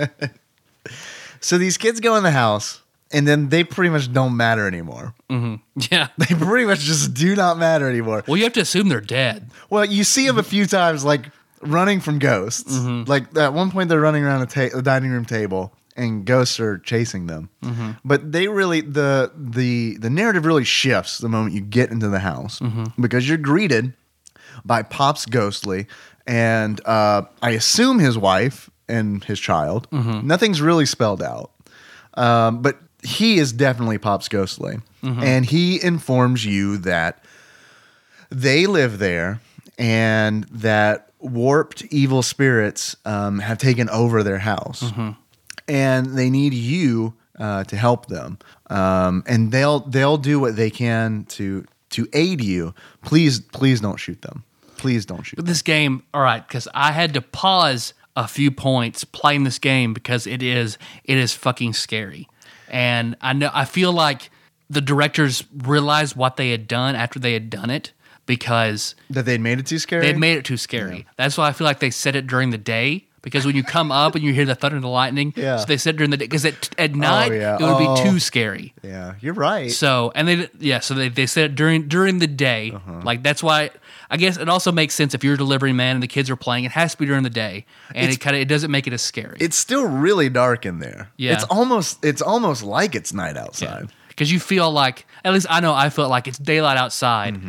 So these kids go in the house, and then they pretty much don't matter anymore. Yeah. They pretty much just do not matter anymore. Well, you have to assume they're dead. Well, you see them a few times, like running from ghosts. Mm-hmm. Like at one point, they're running around a, ta- a dining room table, and ghosts are chasing them. Mm-hmm. But they really the the the narrative really shifts the moment you get into the house Mm-hmm. because you're greeted by Pops Ghostly, and uh, I assume his wife and his child. Mm-hmm. Nothing's really spelled out, um, but he is definitely Pops Ghostly, Mm-hmm. and he informs you that they live there and that warped evil spirits um, have taken over their house, Mm-hmm. and they need you uh, to help them. Um, and they'll they'll do what they can to to aid you. Please, please don't shoot them. Please don't shoot. But them. this game, all right, because I had to pause a few points playing this game because it is it is fucking scary, and I know I feel like the directors realized what they had done after they had done it because That they'd made it too scary. they'd made it too scary. That's why I feel like they said it during the day. Because when you come up and you hear the thunder and the lightning, Yeah. so they said during the day. Because at, at night yeah. it would Oh. be too scary. Yeah, you're right. So and they yeah, so they, they said it during during the day. Uh-huh. Like that's why I guess it also makes sense if you're a delivery man and the kids are playing. It has to be during the day, and It's- it kind of it doesn't make it as scary. It's still really dark in there. Yeah. it's almost it's almost like it's night outside. Because you feel like at least I know I felt like it's daylight outside, Mm-hmm.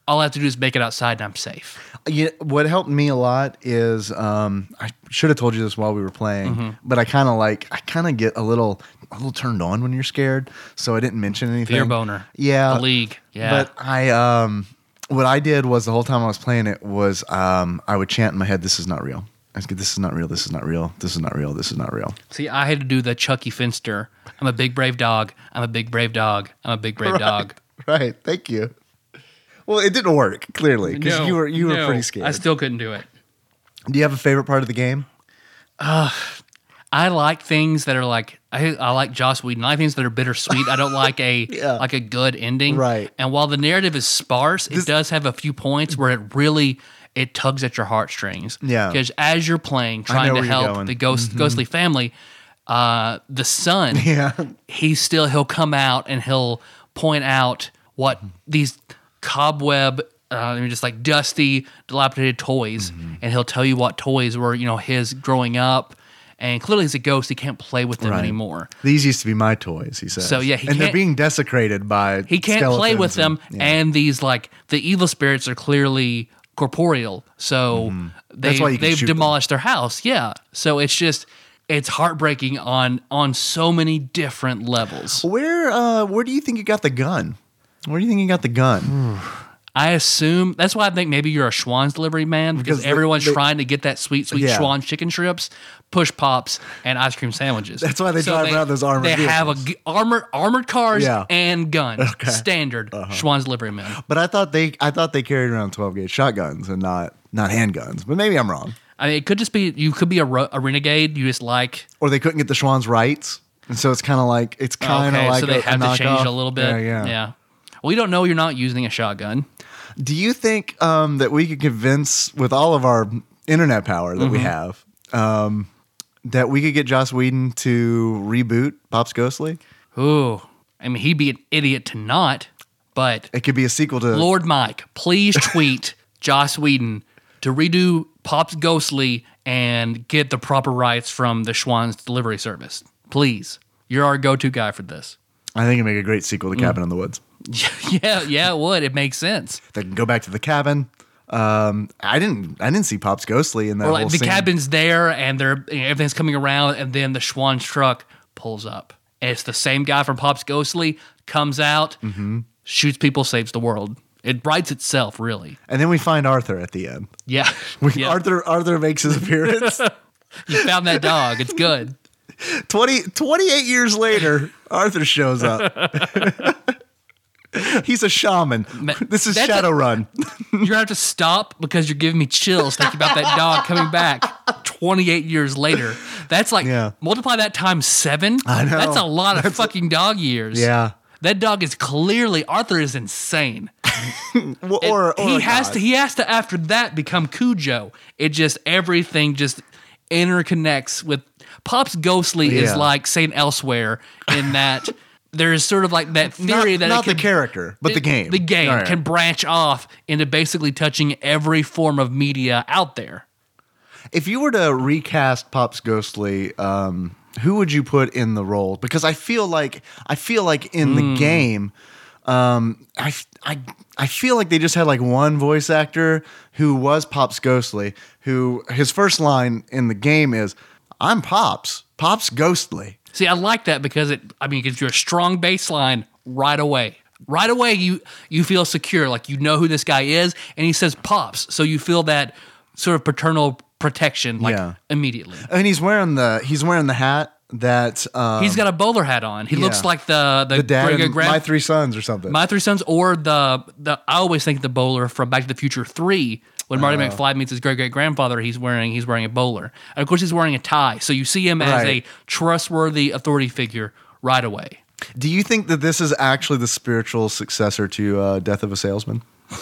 all I have to do is make it outside and I'm safe. Yeah, what helped me a lot is um, I should have told you this while we were playing, but I kind of like I kind of get a little a little turned on when you're scared, so I didn't mention anything. Fear boner. Yeah, The League. Yeah. But I um, what I did was the whole time I was playing it was um, I would chant in my head, "This is not real. I was, this is not real. This is not real. This is not real. This is not real." See, I had to do the Chucky Finster. I'm a big brave dog. I'm a big brave dog. I'm a big brave Right. dog. Right. Thank you. Well, it didn't work clearly because No, you were you were no, pretty scared. I still couldn't do it. Do you have a favorite part of the game? I like things that are like I, I like Joss Whedon. I like things that are bittersweet. I don't like a Yeah. like a good ending. Right. And while the narrative is sparse, This- it does have a few points where it really it tugs at your heartstrings. Yeah. Because as you're playing, trying know to where you're help going. the ghost ghostly family, uh, the son, Yeah. he still he'll come out and he'll point out what these cobweb uh, I mean, just like dusty, dilapidated toys, and he'll tell you what toys were, you know, his growing up. And clearly, he's a ghost; he can't play with them Right. anymore. These used to be my toys, he says. So, yeah, he and they're can't- being desecrated by He can't play with skeletons them, and- and, yeah. these like the evil spirits are clearly corporeal, so they That's why you can they've shoot them. demolished their house. Yeah, so it's just it's heartbreaking on on so many different levels. Where uh where do you think you got the gun? Where do you think you got the gun? I assume that's why I think maybe you're a Schwann's delivery man because, Because they- everyone's they- trying to get that sweet, sweet Yeah. Schwann chicken strips, push pops, and ice cream sandwiches. That's why they drive around those armored They have a vehicles. g- armored armored cars Yeah. and guns. Okay. Standard Schwann's delivery man. But I thought they I thought they carried around twelve gauge shotguns and not not handguns. But maybe I'm wrong. I mean, it could just be you could be a, ro- a renegade. You just like Or they couldn't get the Schwann's rights. And so it's kind of like it's kind of okay, like so they a, have a to change knockoff. a little bit. Yeah, yeah. yeah. Well, you don't know you're not using a shotgun. Do you think um, that we could convince, with all of our internet power that we Mm-hmm. have, um, that we could get Joss Whedon to reboot Pops Ghostly? Ooh, I mean, he'd be an idiot to not. But It could be a sequel to Lord Mike, please tweet Joss Whedon to redo Pop's Ghostly and get the proper rights from the Schwann's delivery service. Please, you're our go-to guy for this. I think it'd make a great sequel Mm. to Cabin in the Woods. yeah, yeah, it would. It makes sense. They can go back to the cabin. Um, I didn't I didn't see Pops Ghostly in that Or like whole the scene. cabin's there and they're you know, everything's coming around, and then the Schwann's truck pulls up. And it's the same guy from Pop's Ghostly comes out, Mm-hmm. shoots people, saves the world. It writes itself, really. And then we find Arthur at the end. Yeah, We, yeah. Arthur Arthur makes his appearance. You found that dog. It's good. twenty, twenty-eight years later, Arthur shows up. He's a shaman. This is that's a- Shadowrun. You're gonna have to stop because you're giving me chills thinking about that dog coming back twenty-eight years later. That's like Yeah. multiply that times seven. I know. That's a lot of fucking dog years. Yeah. That dog is clearly Arthur is insane. Well, It- or, or he a has god. to he has to after that become Cujo. It just everything just interconnects with Pop's Ghostly is Yeah. like Saint Elsewhere in that there's sort of like that theory not, that not it can, the character, but the game. The game All right. can branch off into basically touching every form of media out there. If you were to recast Pops Ghostly, um, who would you put in the role? Because I feel like I feel like in Hmm. the game, um, I, I I feel like they just had like one voice actor who was Pops Ghostly. Who his first line in the game is, "I'm Pops. Pops Ghostly." See, I like that because it I mean it gives you a strong baseline right away. Right away you you feel secure, like you know who this guy is, and he says Pops, so you feel that sort of paternal protection like Yeah. immediately. And he's wearing the he's wearing the hat that um, He's got a bowler hat on. He looks yeah. like the the, the dad great and grand- My Three Sons or something. My Three Sons, or the the I always think the bowler from Back to the Future three. When Marty Oh. McFly meets his great great grandfather, he's wearing he's wearing a bowler, and of course he's wearing a tie. So you see him as Right. a trustworthy authority figure right away. Do you think that this is actually the spiritual successor to uh, Death of a Salesman?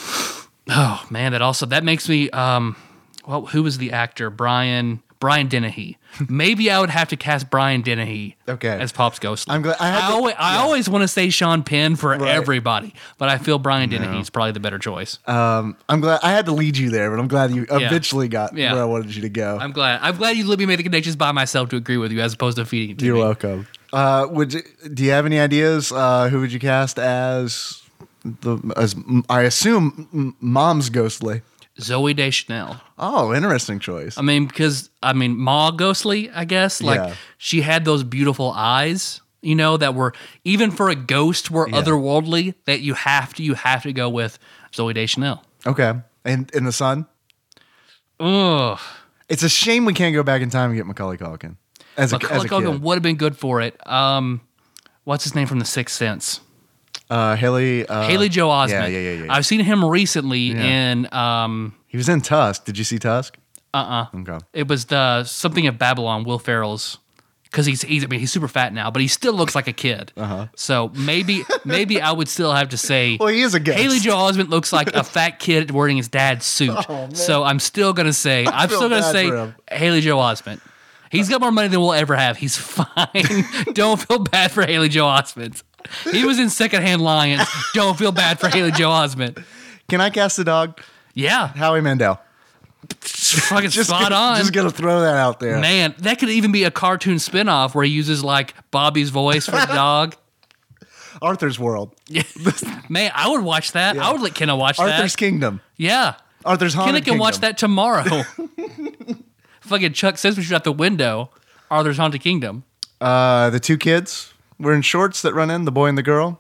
Oh man, that also that makes me. Um, well, who was the actor? Brian Brian Dennehy. Maybe I would have to cast Brian Dennehy Okay. as Pop's Ghostly. I'm glad- I had to- always, I yeah. always want to say Sean Penn for Right. everybody, but I feel Brian Dennehy is probably the better choice. Um, I'm glad I had to lead you there, but I'm glad you eventually got Yeah. where I wanted you to go. I'm glad. I'm glad you let me make the connections by myself to agree with you, as opposed to feeding it to You're me. welcome. Uh, would you, do you have any ideas? Uh, who would you cast as the as I assume m- mom's ghostly. Zoe Deschanel. Oh, interesting choice. I mean, because I mean, Ma Ghostly, I guess. Like Yeah. she had those beautiful eyes, you know, that were even for a ghost were Yeah. otherworldly. That you have to you have to go with Zoe Deschanel. Okay, and in the sun. Ugh. It's a shame we can't go back in time and get Macaulay Culkin as a, as Macaulay a Culkin kid. would have been good for it. Um, what's his name from The Sixth Sense? Uh, Haley. Uh, Haley Joe Osment. Yeah, yeah, yeah, yeah. I've seen him recently Yeah. in um, He was in Tusk. Did you see Tusk? uh uh Okay. It was the something of Babylon. Will Ferrell's. Because he's he's I mean he's super fat now, but he still looks like a kid. Uh-huh. So maybe maybe I would still have to say. Well, he is a ghost. Haley Joel Osment looks like a fat kid wearing his dad's suit. Oh, man. So I'm still gonna say I'm feel still gonna bad say for him. Haley Joel Osment. He's got more money than we'll ever have. He's fine. Don't feel bad for Haley Joel Osment. He was in Secondhand Lions. Don't feel bad for Haley Joel Osment. Can I cast the dog? Yeah, Howie Mandel. fucking Just spot gonna, on. Just gonna throw that out there. Man, that could even be a cartoon spinoff where he uses like Bobby's voice for the dog. Arthur's World. Yeah. Man, I would watch that. I would let Kenna watch Arthur's that. Kingdom. Yeah. Arthur's Haunted Kenna can Kingdom. watch that tomorrow. Fucking Chuck says we shoot out the window. Arthur's Haunted Kingdom. Uh, the two kids were in shorts that run in, the boy and the girl.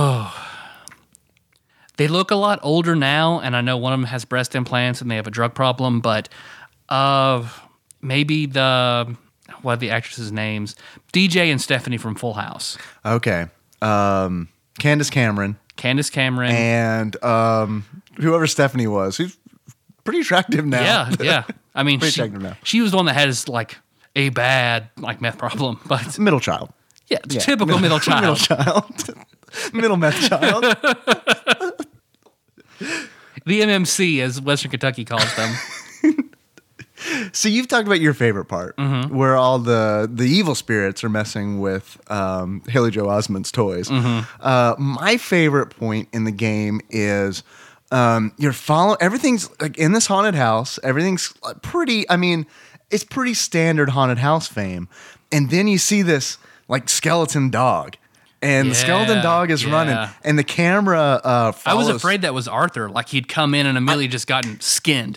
They look a lot older now, and I know one of them has breast implants and they have a drug problem, but uh, maybe the, what are the actresses' names? D J and Stephanie from Full House. Okay. Um, Candace Cameron Candace Cameron. and um, whoever Stephanie was, who's pretty attractive now. Yeah, yeah. I mean, Pretty she, attractive now. she was the one that has like a bad like meth problem, but Middle child. yeah, typical middle child. Middle child. Middle meth child. The M M C, as Western Kentucky calls them. So you've talked about your favorite part, Mm-hmm. where all the the evil spirits are messing with um, Haley Joe Osment's toys. Mm-hmm. Uh, my favorite point in the game is um, you're follow everything's like in this haunted house. Everything's pretty. I mean, it's pretty standard haunted house fame, and then you see this like skeleton dog. And the skeleton Yeah, dog is yeah. running, and the camera uh, I was follows. afraid that was Arthur. Like he'd come in and immediately just gotten skinned.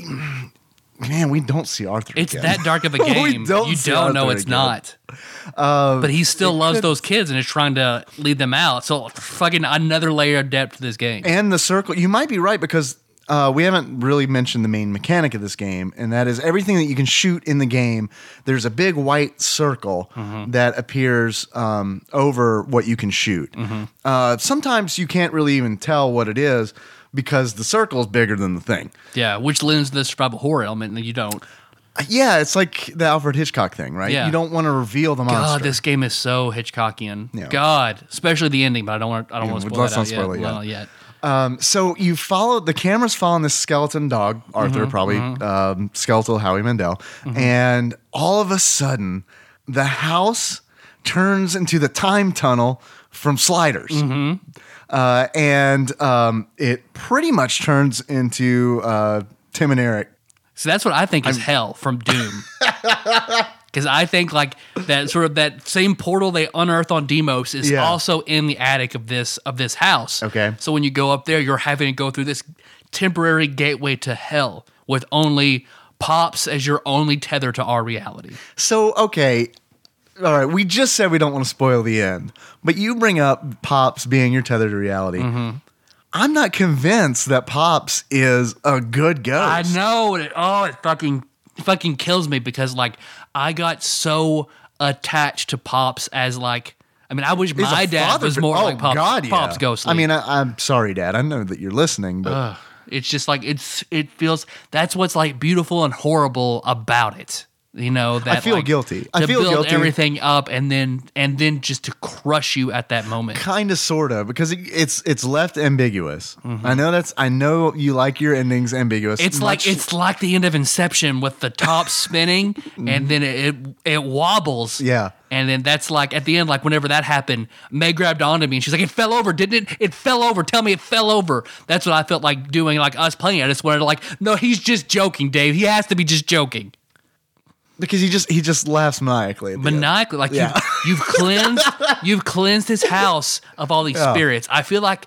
Man, we don't see Arthur. It's again. that dark of a We game. don't you see don't know Arthur it's again. not. but he still loves those kids and is trying to lead them out. So fucking another layer of depth to this game. And the circle, you might be right because uh, we haven't really mentioned the main mechanic of this game, and that is everything that you can shoot in the game. There's a big white circle that appears um, over what you can shoot. Uh, sometimes you can't really even tell what it is because the circle is bigger than the thing. Yeah, which lends to the survival horror element that you don't. Yeah, it's like the Alfred Hitchcock thing, right? Yeah. You don't want to reveal the monster. God, this game is so Hitchcockian. Yeah. God, especially the ending, but I don't want. I don't Yeah, want to let's spoil not that out spoil yet. it yet. Well, yet. Um, so you follow the camera's following this skeleton dog, Arthur, probably um, skeletal Howie Mandel, and all of a sudden, the house turns into the time tunnel from Sliders, uh, and um, it pretty much turns into uh, Tim and Eric. So that's what I think is hell from Doom. Because I think like that sort of that same portal they unearth on Deimos is Yeah. also in the attic of this of this house. Okay. So when you go up there, you're having to go through this temporary gateway to hell with only Pops as your only tether to our reality. So okay. All right, we just said we don't want to spoil the end, but you bring up Pops being your tether to reality. I'm not convinced that Pops is a good ghost. I know. It, oh, it fucking fucking kills me because like I got so attached to Pops as like I mean I wish He's a my dad father was fi- more oh, like Pops. God, yeah. Pops ghostly. I mean, I, I'm sorry, Dad. I know that you're listening, but Ugh. It's just like it's it feels that's what's like beautiful and horrible about it. You know that feel like, guilty. I to feel build guilty. everything up and then and then just to crush you at that moment. kind of, sort of, because it, it's it's left ambiguous. I know that's. I know you like your endings ambiguous. It's Much- like it's like the end of Inception with the top spinning and then it, it it wobbles. Yeah. And then that's like at the end, like whenever that happened, May grabbed onto me and she's like, "It fell over, didn't it? It fell over. Tell me it fell over." That's what I felt like doing, like us playing. I just wanted to like, no, he's just joking, Dave. He has to be just joking. because he just he just laughs maniacally. At the end. Maniacally, like Yeah. you, you've cleansed, you've cleansed his house of all these Yeah. spirits. I feel like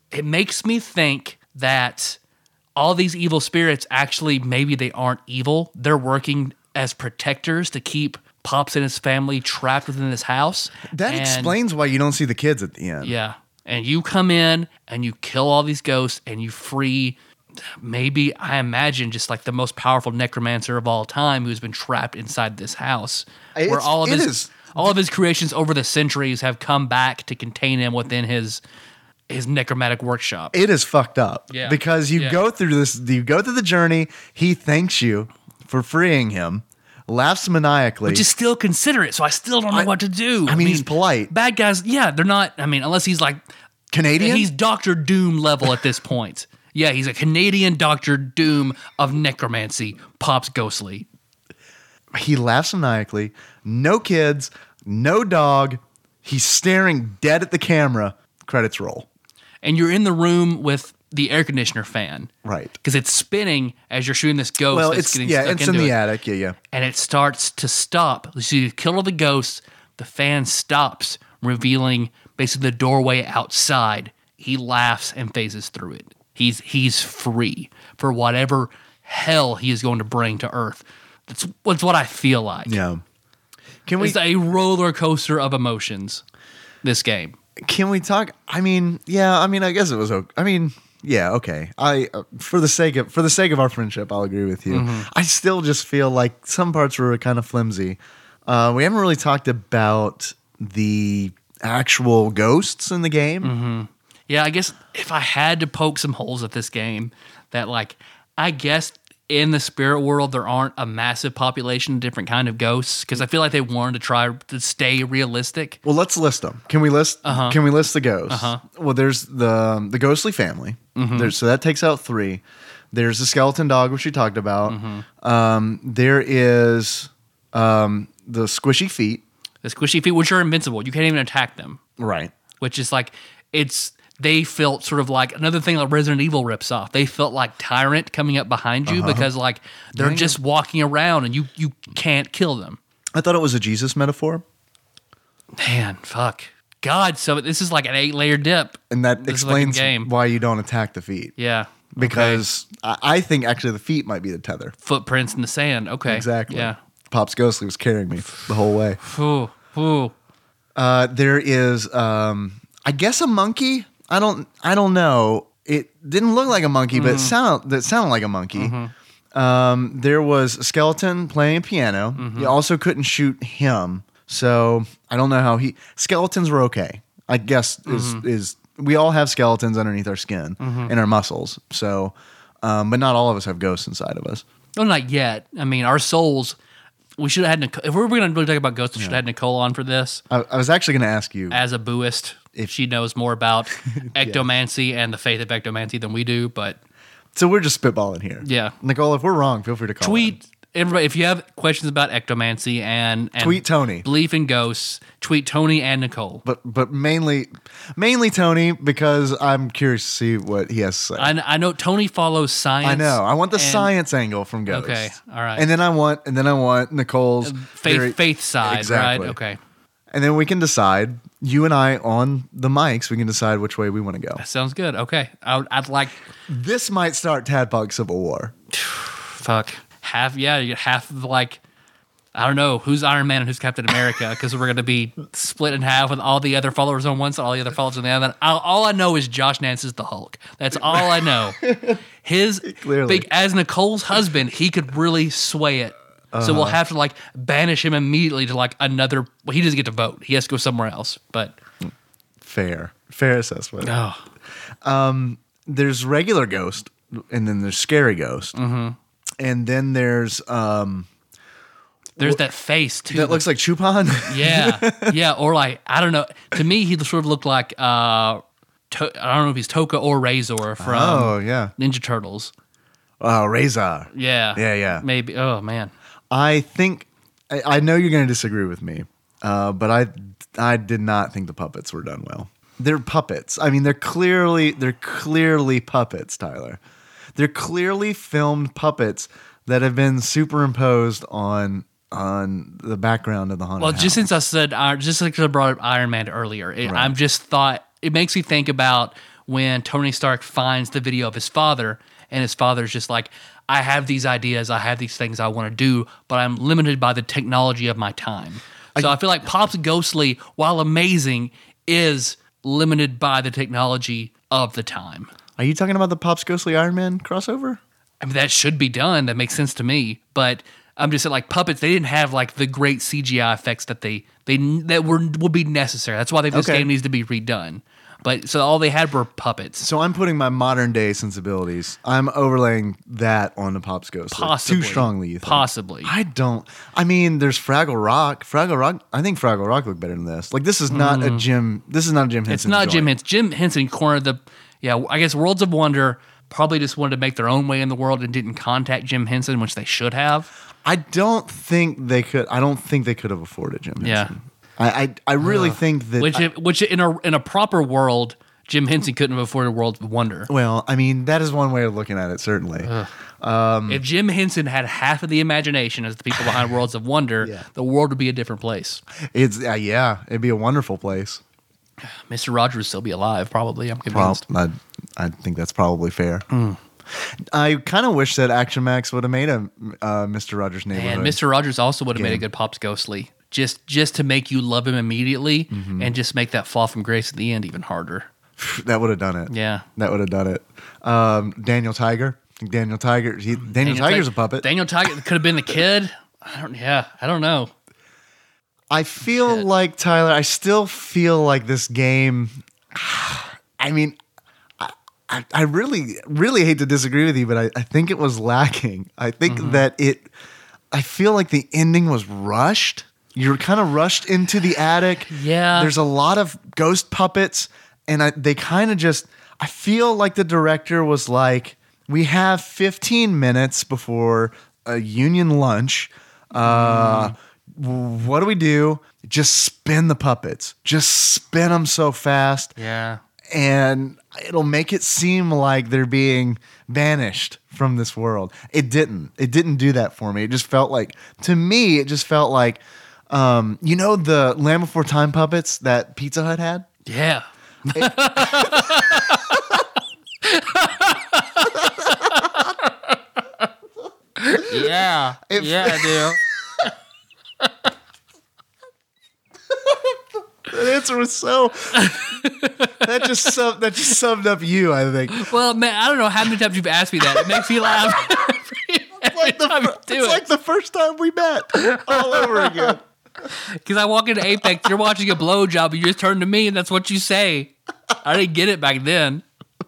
it makes me think that all these evil spirits actually, maybe they aren't evil. They're working as protectors to keep Pops and his family trapped within this house. That And- explains why you don't see the kids at the end. Yeah. And you come in and you kill all these ghosts and you free, maybe, I imagine, just like the most powerful necromancer of all time who's been trapped inside this house. where It's- all of it his is- all of his creations over the centuries have come back to contain him within his his necromantic workshop. It is fucked up. Yeah. Because you Yeah. go through this, you go through the journey. He thanks you for freeing him, laughs maniacally. Which is still considerate, so I still don't know I- what to do. I mean, he's polite. Bad guys, yeah, they're not. I mean, unless he's like Canadian? he's Doctor Doom level at this point. Yeah, he's a Canadian Doctor Doom of necromancy. Pops Ghostly. He laughs maniacally. No kids, no dog. He's staring dead at the camera. Credits roll. And you're in the room with the air conditioner fan. Right. Because it's spinning as you're shooting this ghost Well, that's it's getting yeah, stuck it's in into the it. attic. Yeah, yeah. And it starts to stop. So you kill all the ghosts. The fan stops, revealing basically the doorway outside. He laughs and phases through it. He's he's free for whatever hell he is going to bring to Earth. That's, that's what I feel like. Yeah. Can we It's a roller coaster of emotions, this game. can we talk? I mean, yeah. I mean, I guess it was. Okay. I mean, yeah. Okay. I uh, for the sake of for the sake of our friendship, I'll agree with you. Mm-hmm. I still just feel like some parts were kind of flimsy. Uh, we haven't really talked about the actual ghosts in the game. Mm-hmm. Yeah, I guess if I had to poke some holes at this game, that like, I guess in the spirit world, there aren't a massive population of different kind of ghosts because I feel like they wanted to try to stay realistic. Well, let's list them. Can we list? Uh-huh. Can we list the ghosts? Uh-huh. Well, there's the the ghostly family. Mm-hmm. There's, so that takes out three. There's the skeleton dog, which we talked about. Mm-hmm. Um, there is um, the squishy feet. The squishy feet, which are invincible, you can't even attack them, Right. which is like, it's, they felt sort of like another thing that Resident Evil rips off. They felt like Tyrant coming up behind you because like they're Dang. just walking around and you, you can't kill them. I thought it was a Jesus metaphor, Man, fuck. God, so this is like an eight layer dip. and that This is like a explains game. why you don't attack the feet. Yeah. okay. Because I, I think actually the feet might be the tether. Footprints in the sand. Okay. Exactly. Yeah. Pops Ghostly was carrying me the whole way. Ooh, ooh. Uh, there is, um, I guess, a monkey. I don't, I don't know. It didn't look like a monkey, but it sounded, that sounded like a monkey. Um, there was a skeleton playing a piano. You also couldn't shoot him, so I don't know how he. Skeletons were okay, I guess. Is is we all have skeletons underneath our skin and our muscles. So, um, but not all of us have ghosts inside of us. Well, not yet. I mean, our souls. We should have had Nicole. If we were going to really talk about ghosts, we should have had Nicole on for this I, I was actually going to ask you. as a Buist. If she knows more about ectomancy and the faith of ectomancy than we do, but So we're just spitballing here. Yeah. Nicole, if we're wrong, feel free to call in. tweet everybody if you have questions about ectomancy and, and Tweet Tony. belief in ghosts. Tweet Tony and Nicole. But but mainly mainly Tony, because I'm curious to see what he has to say. I, kn- I know Tony follows science. I know. I want the and science angle from ghosts. Okay, all right. And then I want and then I want Nicole's faith very- faith side, Exactly. right? Okay, And then we can decide. You and I on the mics, we can decide which way we want to go. that sounds good. Okay, I would, I'd like This might start Tadpog Civil War. fuck half. Yeah, you get half of like. I don't know who's Iron Man and who's Captain America because we're going to be split in half with all the other followers on one side, all the other followers on the other. All, all I know is Josh Nance is the Hulk. That's all I know. His Clearly. big as Nicole's husband, he could really sway it. So we'll have to like banish him immediately to like another. Well, he doesn't get to vote. He has to go somewhere else. But Fair. Fair assessment. oh, There's regular ghost, and then there's scary ghost. Mm-hmm. And then there's um there's that face too. that looks like Chupan. yeah, yeah, or like I don't know. To me, he sort of looked like uh, to, I don't know if he's Toka or Razor from Oh yeah. Ninja Turtles. Oh, Razor. Yeah, Yeah, yeah. maybe. Oh man, I think I, I know you're going to disagree with me, uh, but I I did not think the puppets were done well. They're puppets. I mean, they're clearly they're clearly puppets, Tyler. They're clearly filmed puppets that have been superimposed on on the background of the haunted well, house. just since I said, uh, just like I brought up Iron Man earlier, it, Right. I'm just thought it makes me think about when Tony Stark finds the video of his father, and his father's just like, I have these ideas, I have these things I want to do, but I'm limited by the technology of my time. So I, I feel like Pops Ghostly, while amazing, is limited by the technology of the time. Are you talking about the Pops Ghostly Iron Man crossover? I mean, that should be done. That makes sense to me. But I'm just saying, like, puppets, they didn't have like the great C G I effects that they they that were would be necessary. That's why they, this Okay. game needs to be redone. But so all they had were puppets. So I'm putting my modern day sensibilities. I'm overlaying that on the Pops Ghostly. Possibly. Too strongly, you think? Possibly. I don't. I mean, there's Fraggle Rock. Fraggle Rock. I think Fraggle Rock looked better than this. Like, this is not a Jim. This is not a Jim Henson. It's not joint. Jim Henson. Jim Henson cornered the, yeah, I guess Worlds of Wonder probably just wanted to make their own way in the world and didn't contact Jim Henson, which they should have. I don't think they could. I don't think they could have afforded Jim Henson. Yeah. I I, I really think that. Which, I- if, which in a in a proper world, Jim Henson couldn't have afforded Worlds of Wonder. well, I mean, that is one way of looking at it. Certainly. If Jim Henson had half of the imagination as the people behind Worlds of Wonder, Yeah. the world would be a different place. It's uh, yeah. It'd be a wonderful place. Mister Rogers would still be alive, probably. I'm Prob- convinced. I, I think that's probably fair. I kind of wish that Action Max would have made a uh, Mister Rogers Neighborhood. And Mister Rogers also would have made a Game. good Pops Ghostly, just just to make you love him immediately, Mm-hmm. and just make that fall from grace at the end even harder. That would have done it. Yeah. That would have done it. Um, Daniel Tiger. Daniel Tiger. He, Daniel, Tiger's Ti- a puppet. Daniel Tiger could have been the kid. I don't. Yeah, I don't know. I feel like, Tyler, I still feel like this game. I mean, I, I, I really, really hate to disagree with you, but I, I think it was lacking. I think Mm-hmm. that it, I feel like the ending was rushed. You're kind of rushed into the attic. Yeah. There's a lot of ghost puppets, and I, they kind of just, I feel like the director was like, we have fifteen minutes before a union lunch. Uh, Mm. What do we do? Just spin the puppets. Just spin them so fast. Yeah. And it'll make it seem like they're being banished from this world. It didn't. It didn't do that for me. It just felt like, to me, it just felt like, um, you know, the Land Before Time puppets that Pizza Hut had? Yeah. yeah. It- yeah, dude. The answer was so. that just sum, that just summed up you, I think. Well, man, I don't know how many times you've asked me that. It makes me laugh. It's like the, time you fir- do it's it. like the first time we met, all over again. Because I walk into Apex, you're watching a blowjob, and you just turn to me, and that's what you say. I didn't get it back then.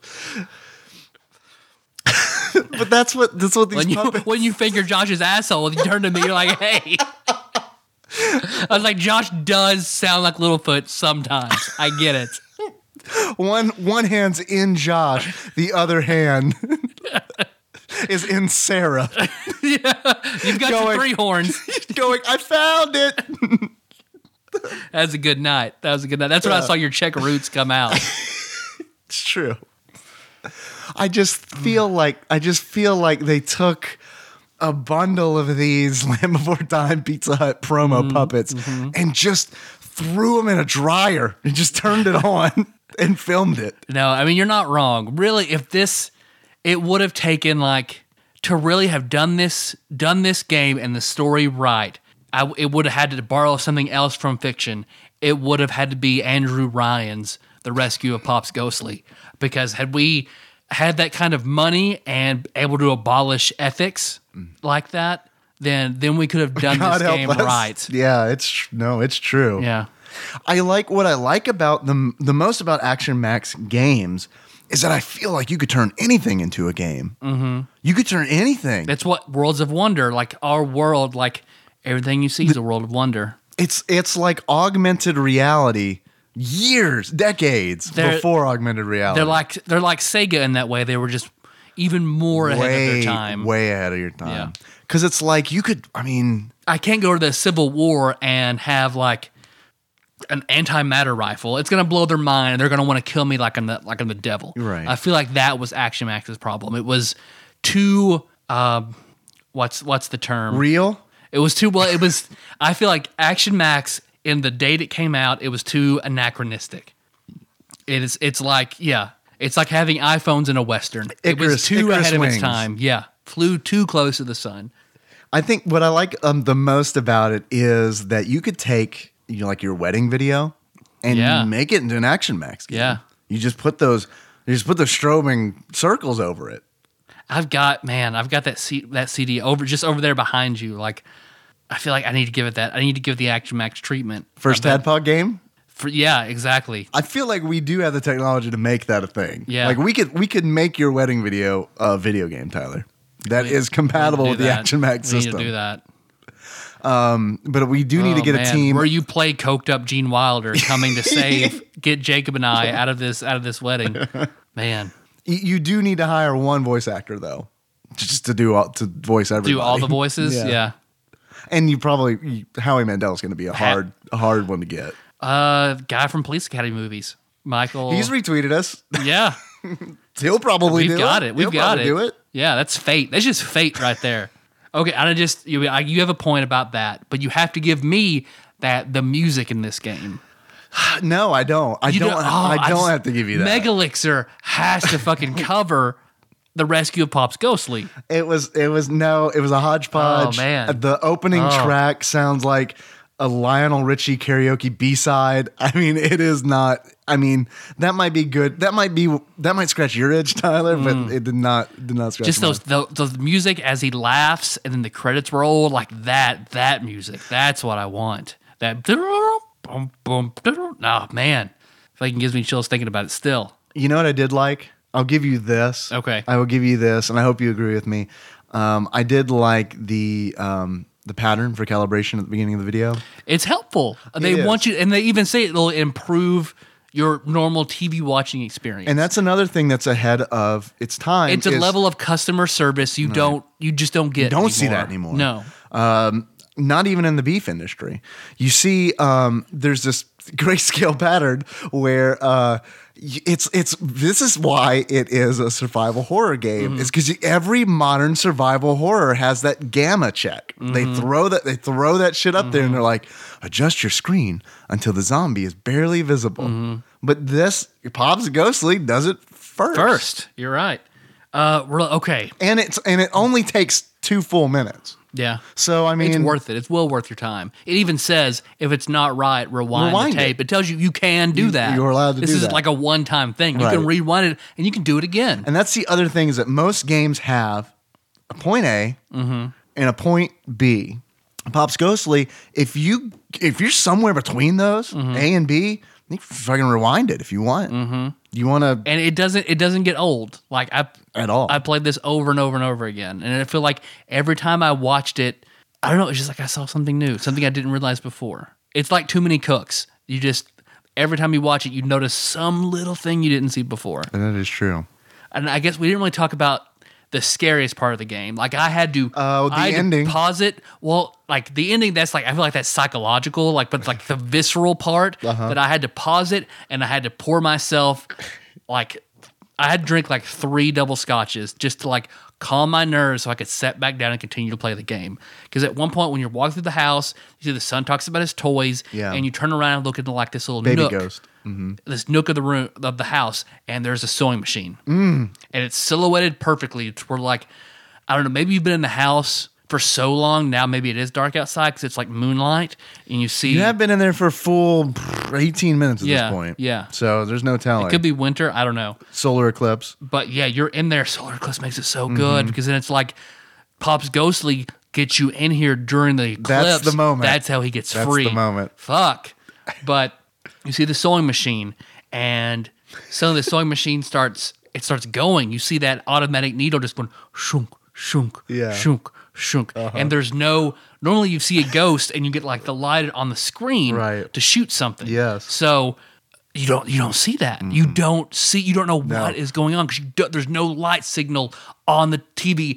But that's what that's what these When you puppets. when you finger Josh's asshole, you turn to me, you're like, hey. I was like, Josh does sound like Littlefoot sometimes. I get it. One one hand's in Josh, the other hand is in Sarah. You've got your Going- three horns. Going, I found it. That was a good night. That was a good night. That's when I Yeah. saw your Czech roots come out. It's true. I just feel like I just feel like they took a bundle of these Land Before Time Pizza Hut promo puppets and just threw them in a dryer and just turned it on and filmed it. No, I mean, you're not wrong. Really, if this, it would have taken like, to really have done this, done this game and the story right, I, it would have had to borrow something else from fiction. It would have had to be Andrew Ryan's The Rescue of Pops Ghostly. Because had we had that kind of money and able to abolish ethics like that, then then we could have done God this help game us. right. Yeah, it's tr- no, it's true. Yeah. I like what I like about them the most about Action Max games is that I feel like you could turn anything into a game. Mm-hmm. You could turn anything. That's what Worlds of Wonder, like our world, like everything you see is a world of wonder. It's it's like augmented reality. Years, decades They're- before augmented reality. They're like they're like Sega in that way. They were just even more ahead of their time. way ahead of your time. Yeah. Because it's like you could. I mean, I can't go to the Civil War and have like an antimatter rifle. It's gonna blow their mind, and they're gonna want to kill me like I'm the like I'm the devil. Right. I feel like that was Action Max's problem. It was too. Um, what's what's the term? real. It was too well. It was. I feel like Action Max in the date it came out, it was too anachronistic. It is. It's like yeah. It's like having iPhones in a Western. it was Icarus- too Icarus ahead of its wings. time. Yeah. Flew too close to the sun. I think what I like um, the most about it is that you could take you know, like your wedding video and Yeah. make it into an Action Max game. Yeah. You just put those you just put the strobing circles over it. I've got, man, I've got that C- that C D over just over there behind you. Like, I feel like I need to give it that. I need to give the Action Max treatment. First I bet- Tadpog game? For, yeah, exactly. I feel like we do have the technology to make that a thing. Yeah. Like we could we could make your wedding video a video game, Tyler. That is compatible We need with to the do that. Action Max We system. need to do that. But we do need to Oh, get man. a team. Were you play coked up Gene Wilder coming to save, get Jacob and I out of this out of this wedding? Man, Y- You do need to hire one voice actor though, just to do all, to voice everybody. do all the voices? Yeah. yeah. And you probably you, Howie Mandel is going to be a hard a hard one to get. Uh, guy from Police Academy movies, Michael. He's retweeted us. yeah, He'll probably we've do got it. it. We've He'll got probably it. Do it. Yeah, that's fate. That's just fate right there. Okay, I just you I, you have a point about that, but you have to give me that the music in this game. No, I don't. I You don't. oh, I don't just- have to give you that. Megalixer has to fucking cover the rescue of Pops Ghostly. It was. It was no. It was a hodgepodge. Oh, man. The opening Oh. track sounds like a Lionel Richie karaoke B side. I mean, it is not. I mean, that might be good. That might be. That might scratch your itch, Tyler. But it did not. Did not scratch. Mm. Just mine. those, those those music as he laughs and then the credits roll like that. That music. That's what I want. That boom boom. Oh man, fucking gives me chills thinking about it. Still, You know what I did like? I'll give you this. Okay. I will give you this, and I hope you agree with me. Um, I did like the um, the pattern for calibration at the beginning of the video. it's helpful. They is. want you, and they even say it'll improve your normal T V watching experience. And that's another thing that's ahead of its time. it's a is level of customer service you don't you just don't get. don't see that anymore. No. Um, not even in the beef industry. You see, um, there's this grayscale pattern where uh, y- it's it's this is why it is a survival horror game. Mm-hmm. It's because every modern survival horror has that gamma check. They Mm-hmm. throw that they throw that shit up there, and they're like, adjust your screen until the zombie is barely visible. Mm-hmm. But this Pops Ghostly does it first. First, you're right. Uh, we're okay. and it's and it only takes two full minutes. Yeah. So I mean, It's worth it. It's well worth your time. It even says if it's not right, rewind, Rewind the tape. it. It. tells you you can do You- that. you're allowed to this do is that. like a one-time thing. You can Right. rewind it and you can do it again. And that's the other thing is that most games have a point A Mm-hmm. and a point B. Pops Ghostly, if you if you're somewhere between those Mm-hmm. A and B, you can fucking rewind it if you want. Mm-hmm. You want to And it doesn't it doesn't get old. Like I at all. I played this over and over and over again, and I feel like every time I watched it, I don't know. It's just like I saw something new, something I didn't realize before. It's like Too Many Cooks. You just every time you watch it, you notice some little thing you didn't see before. and that is true. And I guess we didn't really talk about the scariest part of the game. Like I had to, Oh, the I had to ending. pause it. Well, like the ending, that's like I feel like that's psychological. Like, but like the visceral part Uh-huh. that I had to pause it and I had to pour myself like I had to drink like three double scotches just to like calm my nerves so I could set back down and continue to play the game. Because at one point when you're walking through the house, you see the son talks about his toys, Yeah. and you turn around and look into like this little Baby nook ghost. this nook of the room of the house, and there's a sewing machine, Mm. and it's silhouetted perfectly. It's where like I don't know, maybe you've been in the house for so long now, maybe it is dark outside because it's like moonlight, and you see You have been in there for a full pff, eighteen minutes at Yeah, this point. yeah. So there's no telling. it could be winter. I don't know, solar eclipse. but yeah, you're in there. Solar eclipse makes it so Mm-hmm. good because then it's like Pops Ghostly gets you in here during the eclipse. That's the moment. That's how he gets That's free. the moment. Fuck. But you see the sewing machine, and suddenly the sewing machine starts. It starts going. You see that automatic needle just going shunk, shunk, Yeah. shunk, shunk, and there's no. Normally you see a ghost and you get like the light on the screen Right. to shoot something. Yes. So you don't you don't see that. You don't see. You don't know No. what is going on because there's no light signal on the T V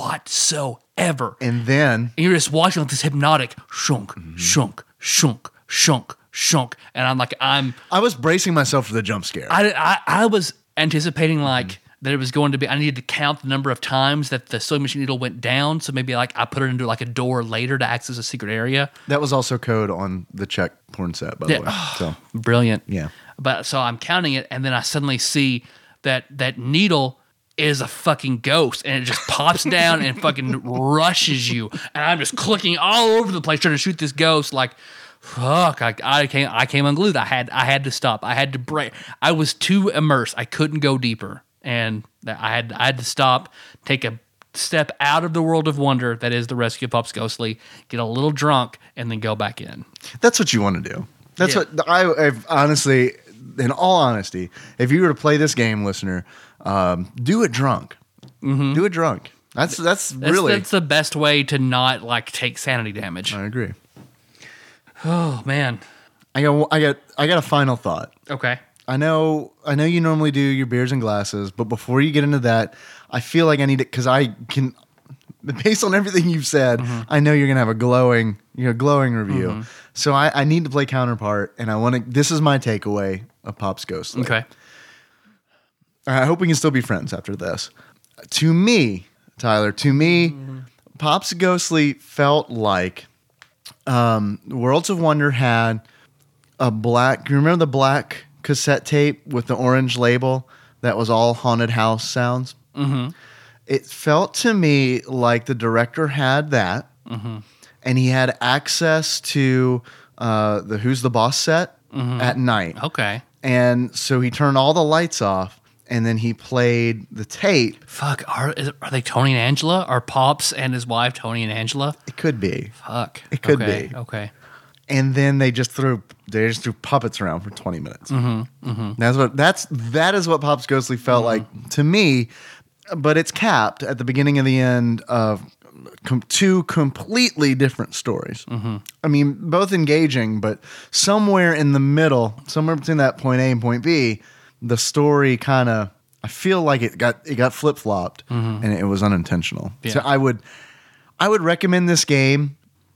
whatsoever. And then And you're just watching like this hypnotic shunk, Mm-hmm. shunk, shunk, shunk, shunk, and I'm like, I'm, I was bracing myself for the jump scare. I, I, I was anticipating like that it was going to be. I needed to count the number of times that the sewing machine needle went down, so maybe like I put it into like a door later to access a secret area. that was also code on the Czech porn set, by the Yeah. way. So Brilliant. Yeah. But so I'm counting it, and then I suddenly see that that needle is a fucking ghost, and it just pops down and fucking rushes you. And I'm just clicking all over the place trying to shoot this ghost. Like, fuck, I, I came I came unglued. I had I had to stop. I had to break. I was too immersed. I couldn't go deeper, and I had I had to stop, take a step out of the world of wonder that is the Rescue of Pops Ghostly, get a little drunk, and then go back in. That's what you want to do. That's Yeah. what I I've honestly, in all honesty, if you were to play this game, listener, um, do it drunk. Mm-hmm. Do it drunk. That's that's, That's, really. that's the best way to not like take sanity damage. I agree. Oh man. I got I got I got a final thought. Okay. I know I know you normally do your beers and glasses, but before you get into that, I feel like I need it because I can, based on everything you've said, Mm-hmm. I know you're gonna have a glowing, you know, glowing review. Mm-hmm. So I, I need to play counterpart, and I want to. This is my takeaway of Pops Ghostly. Okay. I hope we can still be friends after this. To me, Tyler, to me, Mm-hmm. Pops Ghostly felt like um, Worlds of Wonder had a black. You remember the black cassette tape with the orange label that was all haunted house sounds? Mm-hmm. It felt to me like the director had that, Mm-hmm. and he had access to uh, the Who's the Boss set Mm-hmm. at night. Okay. And so he turned all the lights off, and then he played the tape. Fuck. Are is, are they Tony and Angela? Are Pops and his wife Tony and Angela? It could be. Fuck. It could okay. be. Okay. And then they just threw they just threw puppets around for twenty minutes. Mm-hmm. Mm-hmm. That's what that's that is what Pops Ghostly felt Mm-hmm. like to me, but it's capped at the beginning and the end of com- two completely different stories. Mm-hmm. I mean, both engaging, but somewhere in the middle, somewhere between that point A and point B, the story kind of I feel like it got it got flip flopped, and it was unintentional. Mm-hmm. Yeah. So I would I would recommend this game,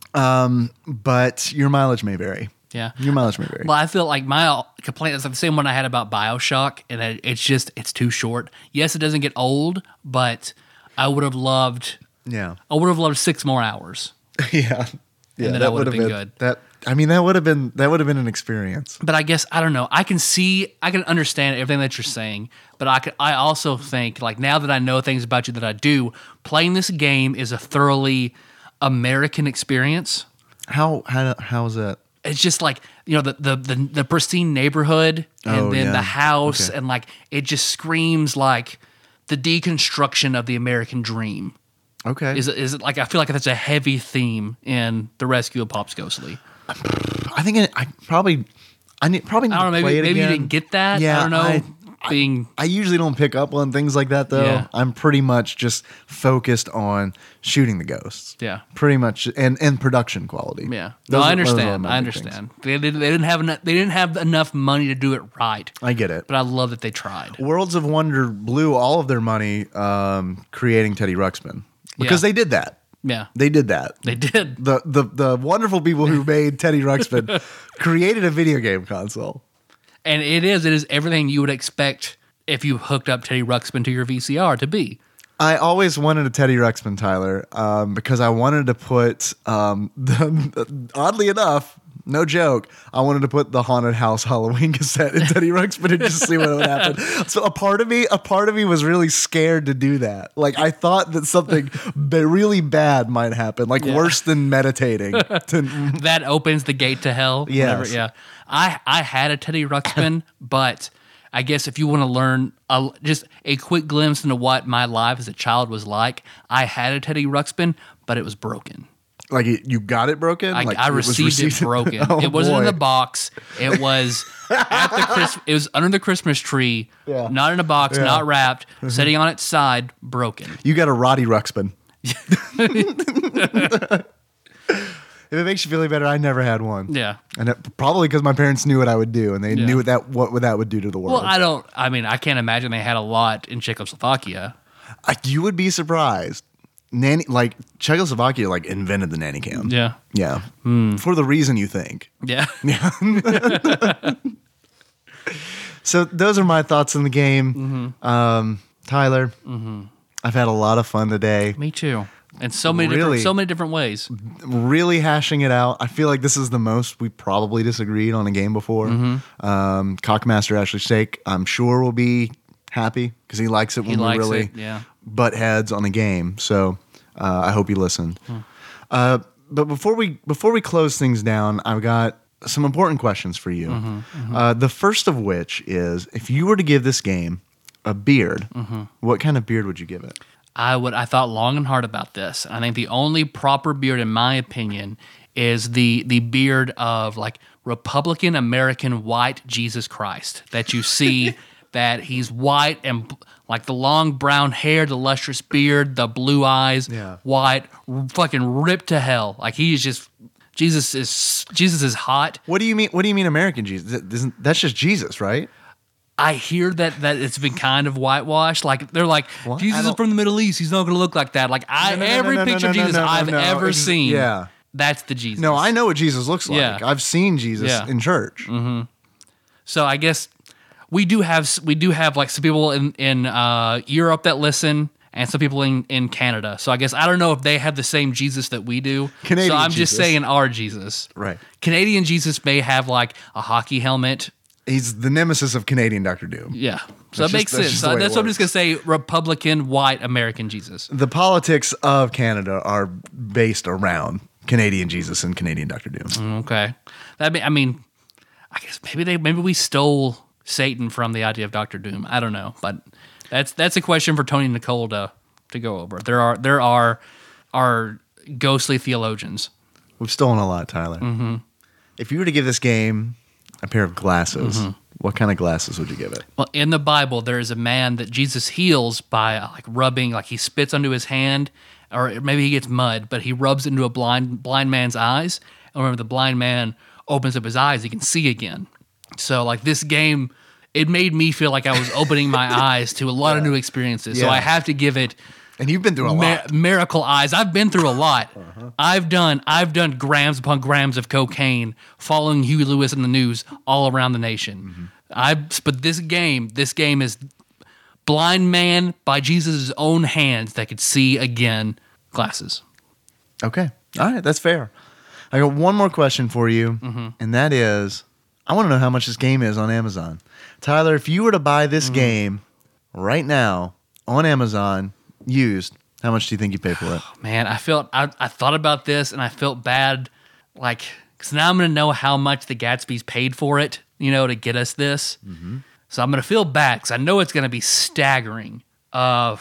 um, but your mileage may vary. Yeah. Your mileage may vary. Well, I feel like my complaint is like the same one I had about BioShock, and that it's just it's too short. Yes, it doesn't get old, but I would have loved Yeah, I would have loved six more hours. yeah, yeah. then I would have been good. That I mean, that would have been that would have been an experience. But I guess I don't know. I can see, I can understand everything that you're saying. But I could, I also think like now that I know things about you that I do, playing this game is a thoroughly American experience. How how how is that? It's just like you know the the the, the pristine neighborhood and Oh, then yeah. the house Okay. and like it just screams like the deconstruction of the American dream. Okay, Is it, is it like I feel like that's a heavy theme in the Rescue of Pops Ghostly. I think it, I probably I need probably need I don't know. to play Maybe it maybe you again. didn't get that. Yeah, I don't know. I- being I usually don't pick up on things like that though. Yeah. I'm pretty much just focused on shooting the ghosts. yeah. Pretty much, and and production quality. Yeah, Those no, are- I those are understand. my I big things. understand. They, they, they didn't have enough. They didn't have enough money to do it right. I get it. But I love that they tried. Worlds of Wonder blew all of their money um, creating Teddy Ruxpin because Yeah. they did that. Yeah, They did that. they did. The the the wonderful people who made Teddy Ruxpin created a video game console. And it is. It is everything you would expect if you hooked up Teddy Ruxpin to your V C R to be. I always wanted a Teddy Ruxpin, Tyler, um, because I wanted to put, um, the, oddly enough, no joke, I wanted to put the Haunted House Halloween cassette in Teddy Ruxpin and just see what would happen. So a part of me, a part of me was really scared to do that. Like I thought that something ba- really bad might happen, like Yeah. worse than meditating. To, That opens the gate to hell. Yes. whatever, Yeah. I I had a Teddy Ruxpin, but I guess if you want to learn a, just a quick glimpse into what my life as a child was like, I had a Teddy Ruxpin, but it was broken. like it, you got it broken. I, like I it was received, it broken. Oh, it wasn't in boy. the box. It was at the Chris. It was under the Christmas tree. Yeah. Not in a box. Yeah. Not wrapped. Sitting on its side, broken. You got a Roddy Ruxpin. If it makes you feel any better, I never had one. Yeah. And it, probably because my parents knew what I would do, and they Yeah. knew what that what, what that would do to the world. Well, I don't. I mean, I can't imagine they had a lot in Czechoslovakia. I- you would be surprised. Nanny, like Czechoslovakia, like invented the nanny cam. Yeah. Yeah, Hmm. for the reason you think. Yeah. So those are my thoughts on the game. Mm-hmm. Um, Tyler, I've had a lot of fun today. Me too. In so many Really? different, so many different ways. Really hashing it out. I feel like this is the most we probably disagreed on a game before. Mm-hmm. Um, Cockmaster Ashley Stake, I'm sure, will be happy because he likes it when He we likes really it, yeah. butt heads on a game. So uh, I hope you listened. Hmm. Uh, but before we before we close things down, I've got some important questions for you. Mm-hmm, mm-hmm. Uh, the first of which is, if you were to give this game a beard, Mm-hmm. what kind of beard would you give it? I would. I thought long and hard about this. I think the only proper beard, in my opinion, is the the beard of like Republican American white Jesus Christ that you see. That he's white and b- like the long brown hair, the lustrous beard, the blue eyes, Yeah. white, r- fucking ripped to hell. Like he's just Jesus is Jesus is hot. What do you mean? What do you mean American Jesus? That- isn't- That's just Jesus, right? I hear that that it's been kind of whitewashed. Like they're like What? I Jesus is don't- from the Middle East. He's not going to look like that. Like I No, no, no, every no, no, picture no, of Jesus no, no, I've no. ever Ex- seen. yeah. That's the Jesus. No, I know what Jesus looks like. Yeah. I've seen Jesus Yeah. in church. So I guess we do have we do have like some people in in uh, Europe that listen, and some people in, in Canada. So I guess I don't know if they have the same Jesus that we do. Canadian so I'm just Jesus. saying our Jesus. Right. Canadian Jesus may have like a hockey helmet. He's the nemesis of Canadian Doctor Doom. Yeah. So That's it makes just- that's sense. just So the way it that's what I'm just gonna works. say. Republican white American Jesus. The politics of Canada are based around Canadian Jesus and Canadian Doctor Doom. Okay. That be, I mean, I guess maybe they maybe we stole Satan from the idea of Doctor Doom. I don't know, but that's that's a question for Tony and Nicole to to go over. There are there are are ghostly theologians. We've stolen a lot, Tyler. Mm-hmm. If you were to give this game a pair of glasses, what kind of glasses would you give it? Well, in the Bible, there is a man that Jesus heals by uh, like rubbing, like he spits onto his hand, or maybe he gets mud, but he rubs into a blind blind man's eyes. And remember, the blind man opens up his eyes; he can see again. So, like this game, it made me feel like I was opening my eyes to a lot of new experiences. So Yeah. I have to give it And you've been through a mi- lot. miracle eyes. I've been through a lot. I've done I've done grams upon grams of cocaine, following Huey Lewis in the news all around the nation. I but this game, this game is blind man by Jesus' own hands that could see again. Glasses. Okay. All right. That's fair. I got one more question for you, Mm-hmm. and that is, I want to know how much this game is on Amazon. Tyler, if you were to buy this Mm-hmm. game right now on Amazon, used, how much do you think you pay for it? Man, I felt I, I thought about this and I felt bad, like because now I'm gonna know how much the Gatsby's paid for it, you know, to get us this. So I'm gonna feel bad because I know it's gonna be staggering. Uh,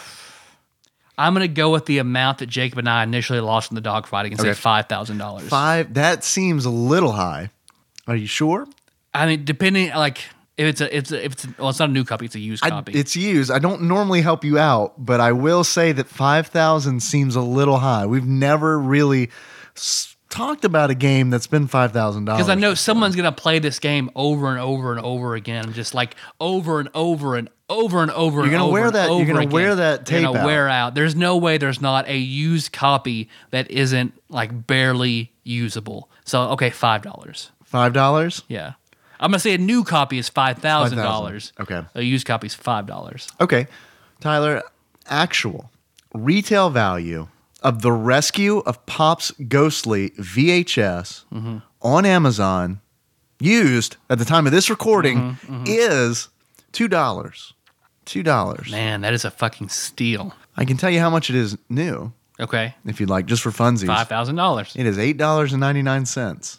I'm gonna go with the amount that Jacob and I initially lost in the dogfighting and Okay. say five thousand dollars. Five. That seems a little high. Are you sure? I mean, depending, like if it's a, it's a, if it's a, well, it's not a new copy, it's a used I, copy. it's used. I don't normally help you out, but I will say that five thousand seems a little high. We've never really s- talked about a game that's been five thousand dollars. Because I know someone's gonna play this game over and over and over again, just like over and over and over and over. You're and gonna over wear and that- you're over gonna again. wear that You're tape gonna out. wear out. There's no way there's not a used copy that isn't like barely usable. So okay, five dollars. Five dollars. Yeah, I'm gonna say a new copy is five thousand dollars. Okay. A used copy is five dollars. Okay, Tyler. Actual retail value of the Rescue of Pop's Ghostly V H S Mm-hmm. on Amazon, used at the time of this recording, Mm-hmm, is two dollars. Two dollars. Man, that is a fucking steal. I can tell you how much it is new, Okay, if you'd like, just for funsies. five thousand dollars. It is eight dollars and ninety nine cents.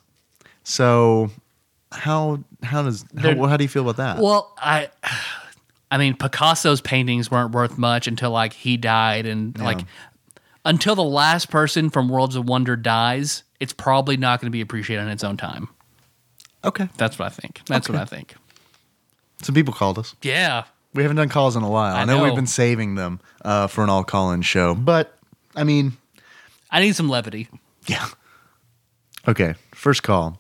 So, how how does how, They're- how do you feel about that? Well, I, I mean, Picasso's paintings weren't worth much until like he died, and like until the last person from Worlds of Wonder dies, it's probably not going to be appreciated in its own time. Okay, That's what I think. That's Okay. what I think. some people called us. Yeah, We haven't done calls in a while. I, I know, know. we've been saving them uh, for an all call in show, but I mean, I need some levity. yeah. Okay, first call.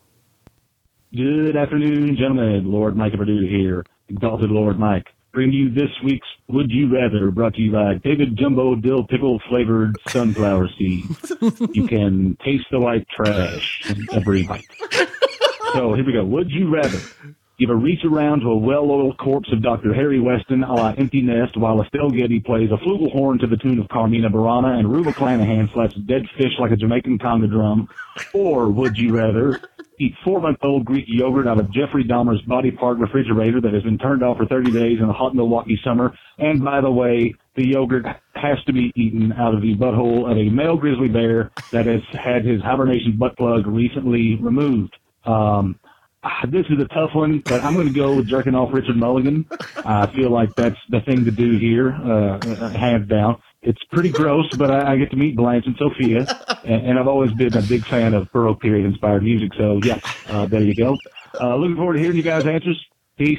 Good afternoon, gentlemen. Lord Mike Purdue here. Exalted Lord Mike. Bring you this week's Would You Rather, brought to you by David Jumbo Dill Pickle Flavored Sunflower Seeds. You can taste the white trash in every bite. So here we go. Would you rather Give a reach around to a well-oiled corpse of Doctor Harry Weston a la Empty Nest, while Estelle Getty plays a flugelhorn to the tune of Carmina Burana, and Reba Clanahan slaps dead fish like a Jamaican conga drum? Or would you rather eat four-month-old Greek yogurt out of Jeffrey Dahmer's body part refrigerator that has been turned off for thirty days in a hot Milwaukee summer? And by the way, the yogurt has to be eaten out of the butthole of a male grizzly bear that has had his hibernation butt plug recently removed. Um, This is a tough one, but I'm going to go with jerking off Richard Mulligan. I feel like that's the thing to do here, uh, hands down. It's pretty gross, but I, I get to meet Blanche and Sophia, and, and I've always been a big fan of Baroque period-inspired music, so yeah, uh, there you go. Uh, looking forward to hearing you guys' answers. Peace.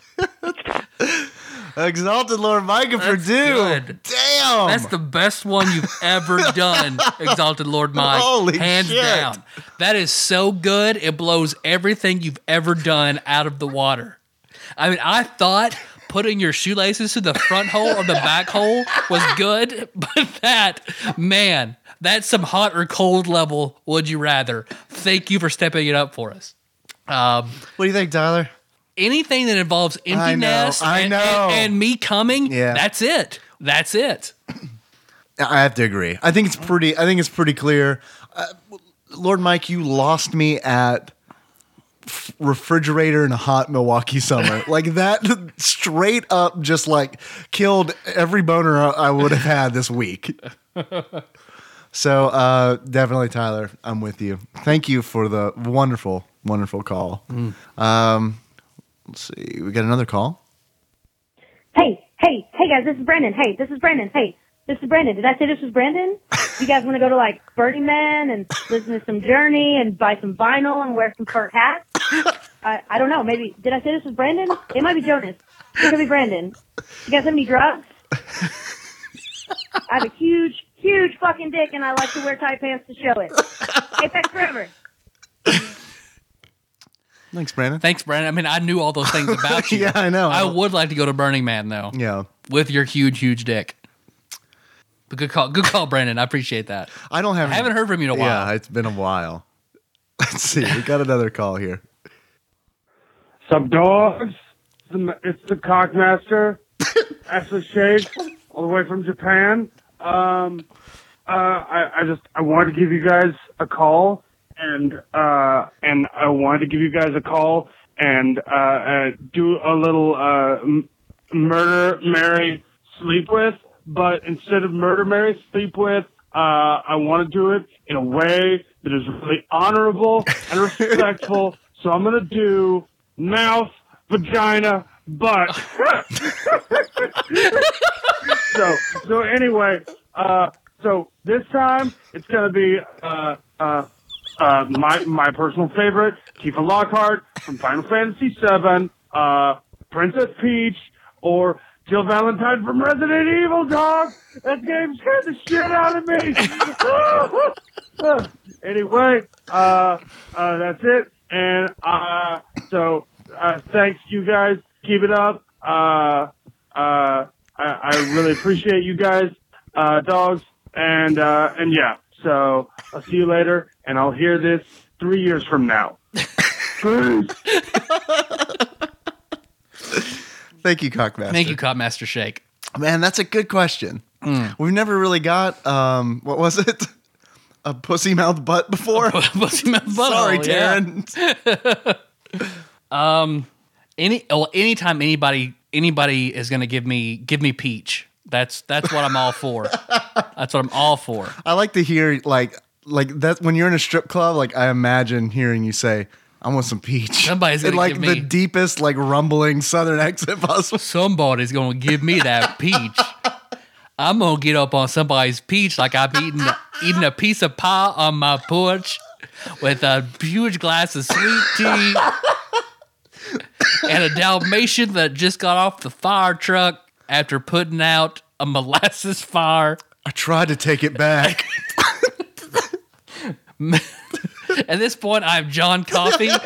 Exalted Lord Mike of That's Purdue. good. Damn. That's the best one you've ever done, Exalted Lord Mike. Holy Hands shit. down. That is so good. It blows everything you've ever done out of the water. I mean, I thought putting your shoelaces to the front hole or the back hole was good, but that, man, that's some hot or cold level would you rather. Thank you for stepping it up for us. Um, What do you think, Tyler? anything that involves empty I know, nest I and, know. and, and me coming, Yeah. that's it. That's it. I have to agree. I think it's pretty. I think it's pretty clear. Uh, Lord Mike, you lost me at f- refrigerator in a hot Milwaukee summer. Like that, straight up, just like killed every boner I I would have had this week. So uh, definitely, Tyler, I'm with you. Thank you for the wonderful, wonderful call. Um, let's see, we got another call. Hey, hey, hey guys, this is Brandon. Hey, this is Brandon. Hey, this is Brandon. Did I say this was Brandon? You guys want to go to like Burning Man and listen to some Journey and buy some vinyl and wear some fur hats? I, I don't know. Maybe, did I say this was Brandon? It might be Jonas. It could be Brandon. You guys have any drugs? I have a huge, huge fucking dick and I like to wear tight pants to show it. Apex forever. Thanks, Brandon. Thanks, Brandon. I mean, I knew all those things about you. Yeah, I know. I would like to go to Burning Man, though, Yeah. with your huge, huge dick. But good call. Good call, Brandon. I appreciate that. I don't have. I haven't heard from you in a while. Yeah, it's been a while. Let's see. We got another call here. Sup, dogs? It's the, it's the Cockmaster, Ashley Shake, all the way from Japan. Um, uh, I, I just I wanted to give you guys a call, and uh, and I wanted to give you guys a call and uh, uh do a little uh m- murder, marry, sleep with. But instead of murder, marry, sleep with, uh, I want to do it in a way that is really honorable and respectful. So I'm going to do mouth, vagina, butt. so, so anyway, uh, so this time it's going to be, uh, uh, uh, my, my personal favorite, Tifa Lockhart from Final Fantasy seven, uh, Princess Peach, or Jill Valentine from Resident Evil, dog. That game scared the shit out of me. Anyway, uh, uh, that's it. And, uh, so, uh, thanks you guys. Keep it up. Uh, uh, I, I really appreciate you guys, uh, dogs. And, uh, and yeah, so I'll see you later and I'll hear this three years from now. Peace. Thank you, Cockmaster. Thank you, Copmaster Shake. Man, that's a good question. We've never really got, um, what was it? A pussy mouth butt before? Pussy mouth butthole, Sorry, yeah. Taryn. Any well, anytime anybody anybody is going to give me give me peach, that's that's what I'm all for. That's what I'm all for. I like to hear, like, like that when you're in a strip club, like, I imagine hearing you say, I want some peach. Somebody's in gonna like give the me- deepest, like, rumbling southern accent possible. Somebody's going to give me that peach. I'm going to get up on somebody's peach like I'm eating eating a piece of pie on my porch with a huge glass of sweet tea and a Dalmatian that just got off the fire truck after putting out a molasses fire. I tried to take it back. At this point, I'm John Coffey from...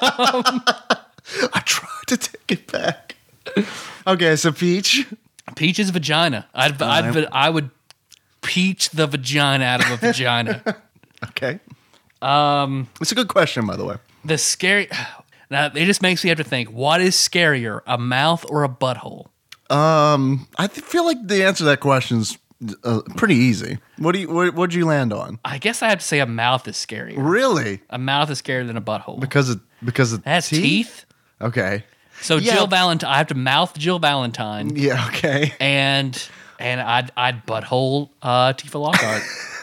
I tried to take it back. Okay, so Peach. Peach's vagina. I'd, I'd, I would peach the vagina out of a vagina. Okay. Um, it's a good question, by the way. The scary... Now, it just makes me have to think, what is scarier, a mouth or a butthole? Um, I th- feel like the answer to that question's uh, pretty easy. What do you? What, what'd you land on? I guess I have to say a mouth is scarier. Really? A mouth is scarier than a butthole. Because of because of It has teeth? teeth? Okay. So Yeah. Jill Valentine, I have to mouth Jill Valentine, Yeah. Okay. and and I'd I'd butthole uh, Tifa Lockhart.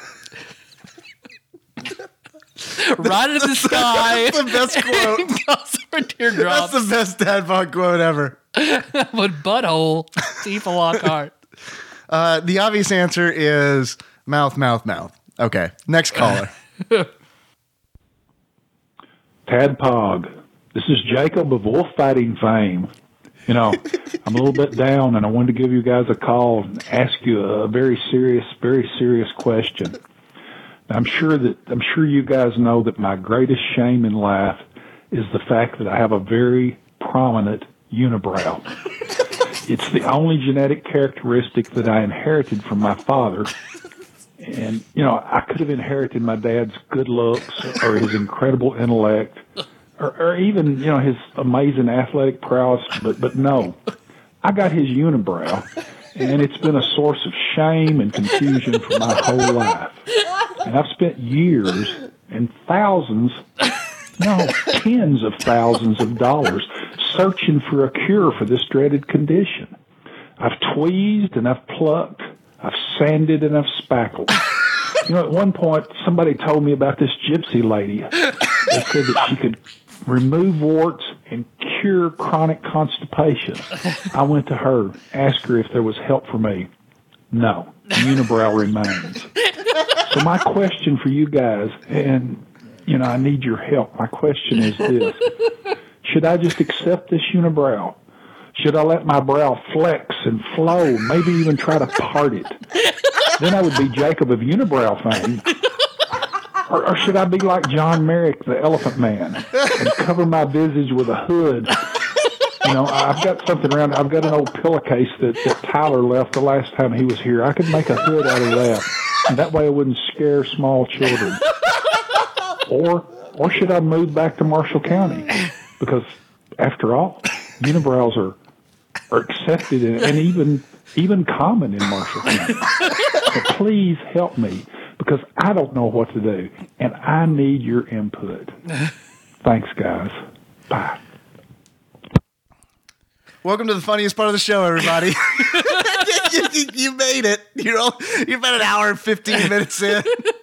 Right into the sky. That's the best quote. Goes for teardrops. That's the best dad bod quote ever. Would butthole Tifa Lockhart. Uh, the obvious answer is mouth, mouth, mouth. Okay. Next caller. Tadpog. This is Jacob of wolf fighting fame. You know, I'm a little bit down, and I wanted to give you guys a call and ask you a very serious, very serious question. I'm sure that I'm sure you guys know that my greatest shame in life is the fact that I have a very prominent unibrow. It's the only genetic characteristic that I inherited from my father. And, you know, I could have inherited my dad's good looks or his incredible intellect or, or even, you know, his amazing athletic prowess, but, but no. I got his unibrow, and it's been a source of shame and confusion for my whole life. And I've spent years and thousands, no, tens of thousands of dollars searching for a cure for this dreaded condition. I've tweezed and I've plucked, I've sanded and I've spackled. You know, at one point, somebody told me about this gypsy lady. They said that she could remove warts and cure chronic constipation. I went to her, asked her if there was help for me. No, the unibrow remains. So my question for you guys, and, you know, I need your help. My question is this. Should I just accept this unibrow? Should I let my brow flex and flow, maybe even try to part it? Then I would be Jacob of unibrow fame. Or, or should I be like John Merrick, the Elephant Man, and cover my visage with a hood? You know, I've got something around. I've got an old pillowcase that, that Tyler left the last time he was here. I could make a hood out of that, and that way I wouldn't scare small children. Or, or should I move back to Marshall County? Because, after all, unibrows are are accepted and, and even even common in Marshall County. So please help me, because I don't know what to do, and I need your input. Thanks, guys. Bye. Welcome to the funniest part of the show, everybody. you, you, you made it. You're all, you're about an hour and fifteen minutes in.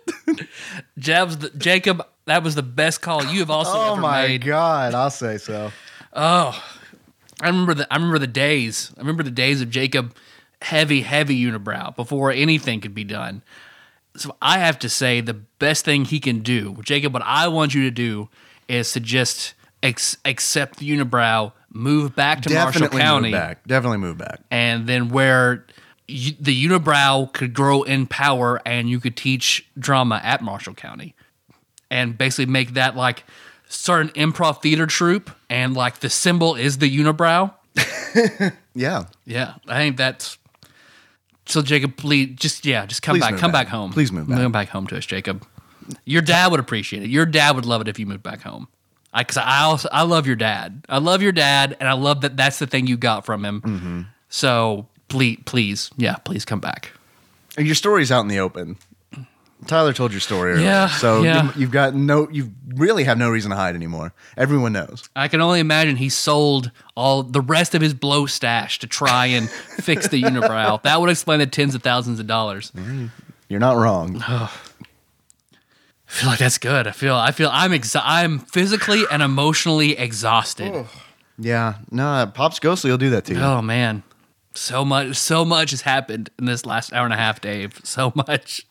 Jabs, the, Jacob, that was the best call you have also Oh ever my made. God, I'll say so. Oh, I remember the I remember the days. I remember the days of Jacob heavy, heavy unibrow before anything could be done. So I have to say the best thing he can do, Jacob, what I want you to do is to just ex- accept the unibrow, move back to Definitely Marshall County, move back. Definitely move back. and then where you, the unibrow could grow in power and you could teach drama at Marshall County. And basically make that like start an improv theater troupe, and like the symbol is the unibrow. Yeah. Yeah, I think that's so. Jacob, please, just yeah, just come Please back, move come back. back home. Please move back. Come back home to us, Jacob. Your dad would appreciate it. Your dad would love it if you moved back home. I, cause I also I love your dad. I love your dad, and I love that that's the thing you got from him. Mm-hmm. So please, please, yeah, please come back. Your story's out in the open. Tyler told your story earlier. Yeah, So yeah. You, you've got no, you really have no reason to hide anymore. Everyone knows. I can only imagine he sold all the rest of his blow stash to try and fix the unibrow. That would explain the tens of thousands of dollars. You're not wrong. I feel like that's good. I feel I feel I'm exa- I'm physically and emotionally exhausted. Yeah. No, Pops Ghostly will do that to you. Oh man. So much so much has happened in this last hour and a half, Dave. So much.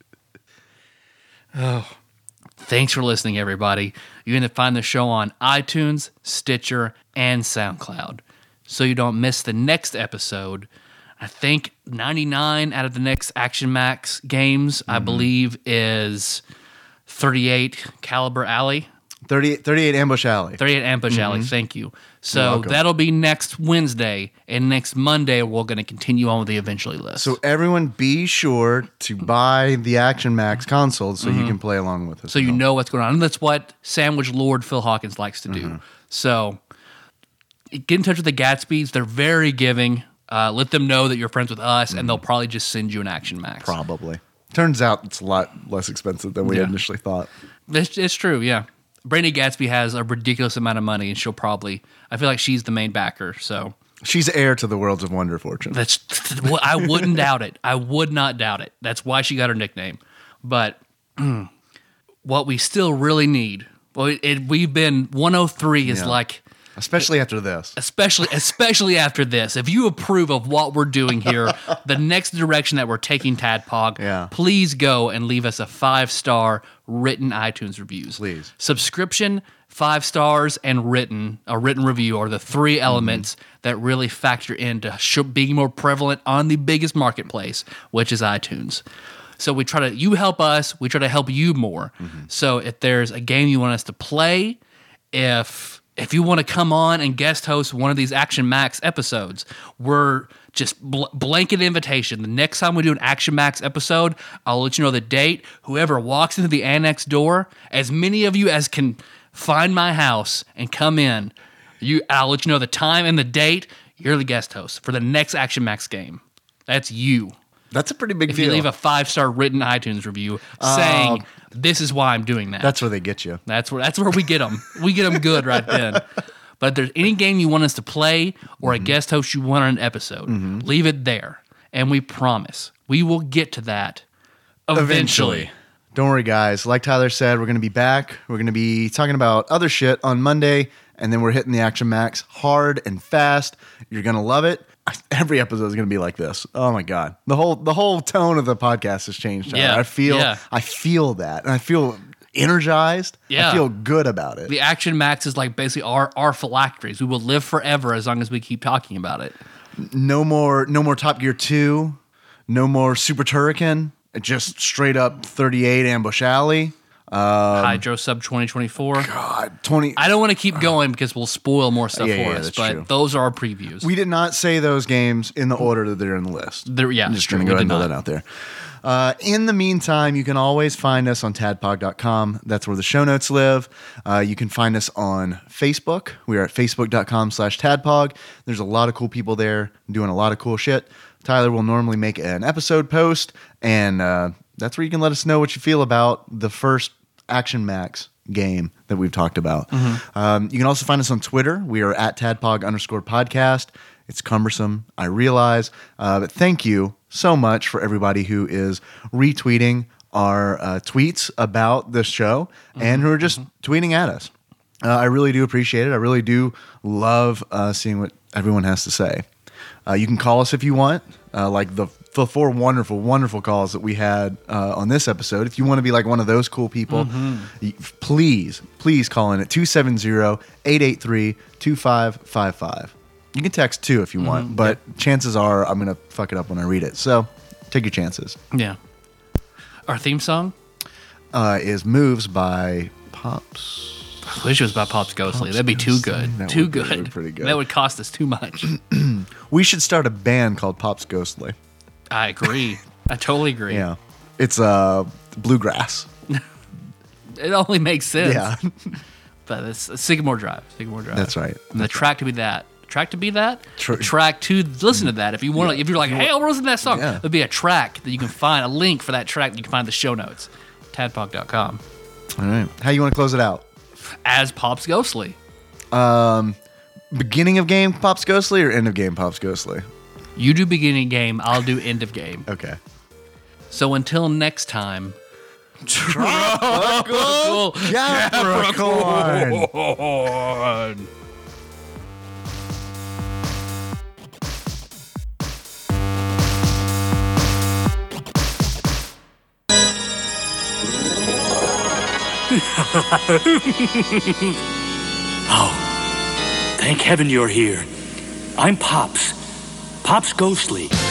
Oh. Thanks for listening, everybody. You can find the show on iTunes, Stitcher, and SoundCloud. So you don't miss the next episode. I think ninety-nine out of the next Action Max games, I believe, is thirty-eight Caliber Alley. thirty-eight, thirty-eight Ambush Alley. thirty-eight Ambush Alley, thank you. You're So welcome. that'll be next Wednesday, and next Monday we're going to continue on with the eventually list. So everyone be sure to buy the Action Max console so you can play along with us. so you know what's going on. And that's what Sandwich Lord Phil Hawkins likes to do. So get in touch with the Gatsbys. They're very giving. Uh, let them know that you're friends with us, and they'll probably just send you an Action Max. Probably. Turns out it's a lot less expensive than we Yeah. initially thought. It's, it's true, yeah. Brandy Gatsby has a ridiculous amount of money, and she'll probably, I feel like she's the main backer, so. She's heir to the Worlds of Wonder fortune. That's, I wouldn't doubt it. I would not doubt it. That's why she got her nickname. But what we still really need, well, it, it, we've been, one oh three is Yeah. like, Especially after this. especially especially after this, if you approve of what we're doing here, the next direction that we're taking Tadpog, Yeah. please go and leave us a five-star written iTunes reviews. Please. Subscription, five stars, and written, a written review are the three elements that really factor into sh- being more prevalent on the biggest marketplace, which is iTunes. So we try to, you help us, we try to help you more. So if there's a game you want us to play, if if you want to come on and guest host one of these Action Max episodes, we're just bl- blanket invitation. The next time we do an Action Max episode, I'll let you know the date. Whoever walks into the annex door, as many of you as can find my house and come in, you, I'll let you know the time and the date. You're the guest host for the next Action Max game. That's you. That's a pretty big If deal. you leave a five-star written iTunes review saying, this is why I'm doing that. That's where they get you. That's where that's where we get them. We get them good right then. But if there's any game you want us to play or a guest host you want on an episode, leave it there. And we promise we will get to that eventually. Don't worry, guys. Like Tyler said, we're going to be back. We're going to be talking about other shit on Monday, and then we're hitting the Action Max hard and fast. You're going to love it. Every episode is going to be like this. Oh my god, the whole the whole tone of the podcast has changed. Tyler. Yeah, I feel yeah. I feel that, and I feel energized. Yeah. I feel good about it. The Action Max is like basically our, our phylacteries. We will live forever as long as we keep talking about it. No more no more Top Gear two. No more Super Turrican. Just straight up thirty-eight Ambush Alley. Hydro Sub twenty twenty-four. God, twenty. I don't want to keep going because we'll spoil more stuff Yeah, for yeah, us, that's but true. those are our previews. We did not say those games in the order that they're in the list. They're- yeah, I'm just true, going to we go ahead did and throw not. that out there. Uh, in the meantime, you can always find us on tadpog dot com. That's where the show notes live. Uh, you can find us on Facebook. We are at facebook dot com slash tadpog. There's a lot of cool people there doing a lot of cool shit. Tyler will normally make an episode post, and uh, that's where you can let us know what you feel about the first Action Max game that we've talked about. Um, you can also find us on Twitter. We are at tadpog underscore podcast. It's cumbersome, I realize, uh, but thank you so much for everybody who is retweeting our uh, tweets about this show and who are just tweeting at us. Uh, I really do appreciate it. I really do love uh, seeing what everyone has to say. Uh, you can call us if you want, uh, like the, the four wonderful, wonderful calls that we had uh, on this episode. If you want to be like one of those cool people, y- please, please call in at two seven zero, eight eight three, two five five five. You can text too if you want, but chances are I'm going to fuck it up when I read it. So take your chances. yeah. Our theme song? Uh, is Moves by Pops. I wish it was by Pops Ghostly. That'd be too Ghostly. good. That too would be good. really pretty good. That would cost us too much. We should start a band called Pops Ghostly. I agree. I totally agree. Yeah. It's uh, bluegrass. It only makes sense. Yeah. But it's, it's Sycamore Drive. Sycamore Drive. That's right. And the track to be that. Track to be that? Tr- the track to listen to that. If you want to, if you're like, hey, I want to listen to that song, Yeah. there'll be a track that you can find, a link for that track that you can find in the show notes. tadpog dot com. All right. How you want to close it out? As Pops Ghostly. Beginning of game Pops Ghostly or end of game Pops Ghostly? You do beginning game, I'll do end of game. Okay. So until next time. Tropical Capricorn. Thank heaven you're here. I'm Pops. Pops Ghostly.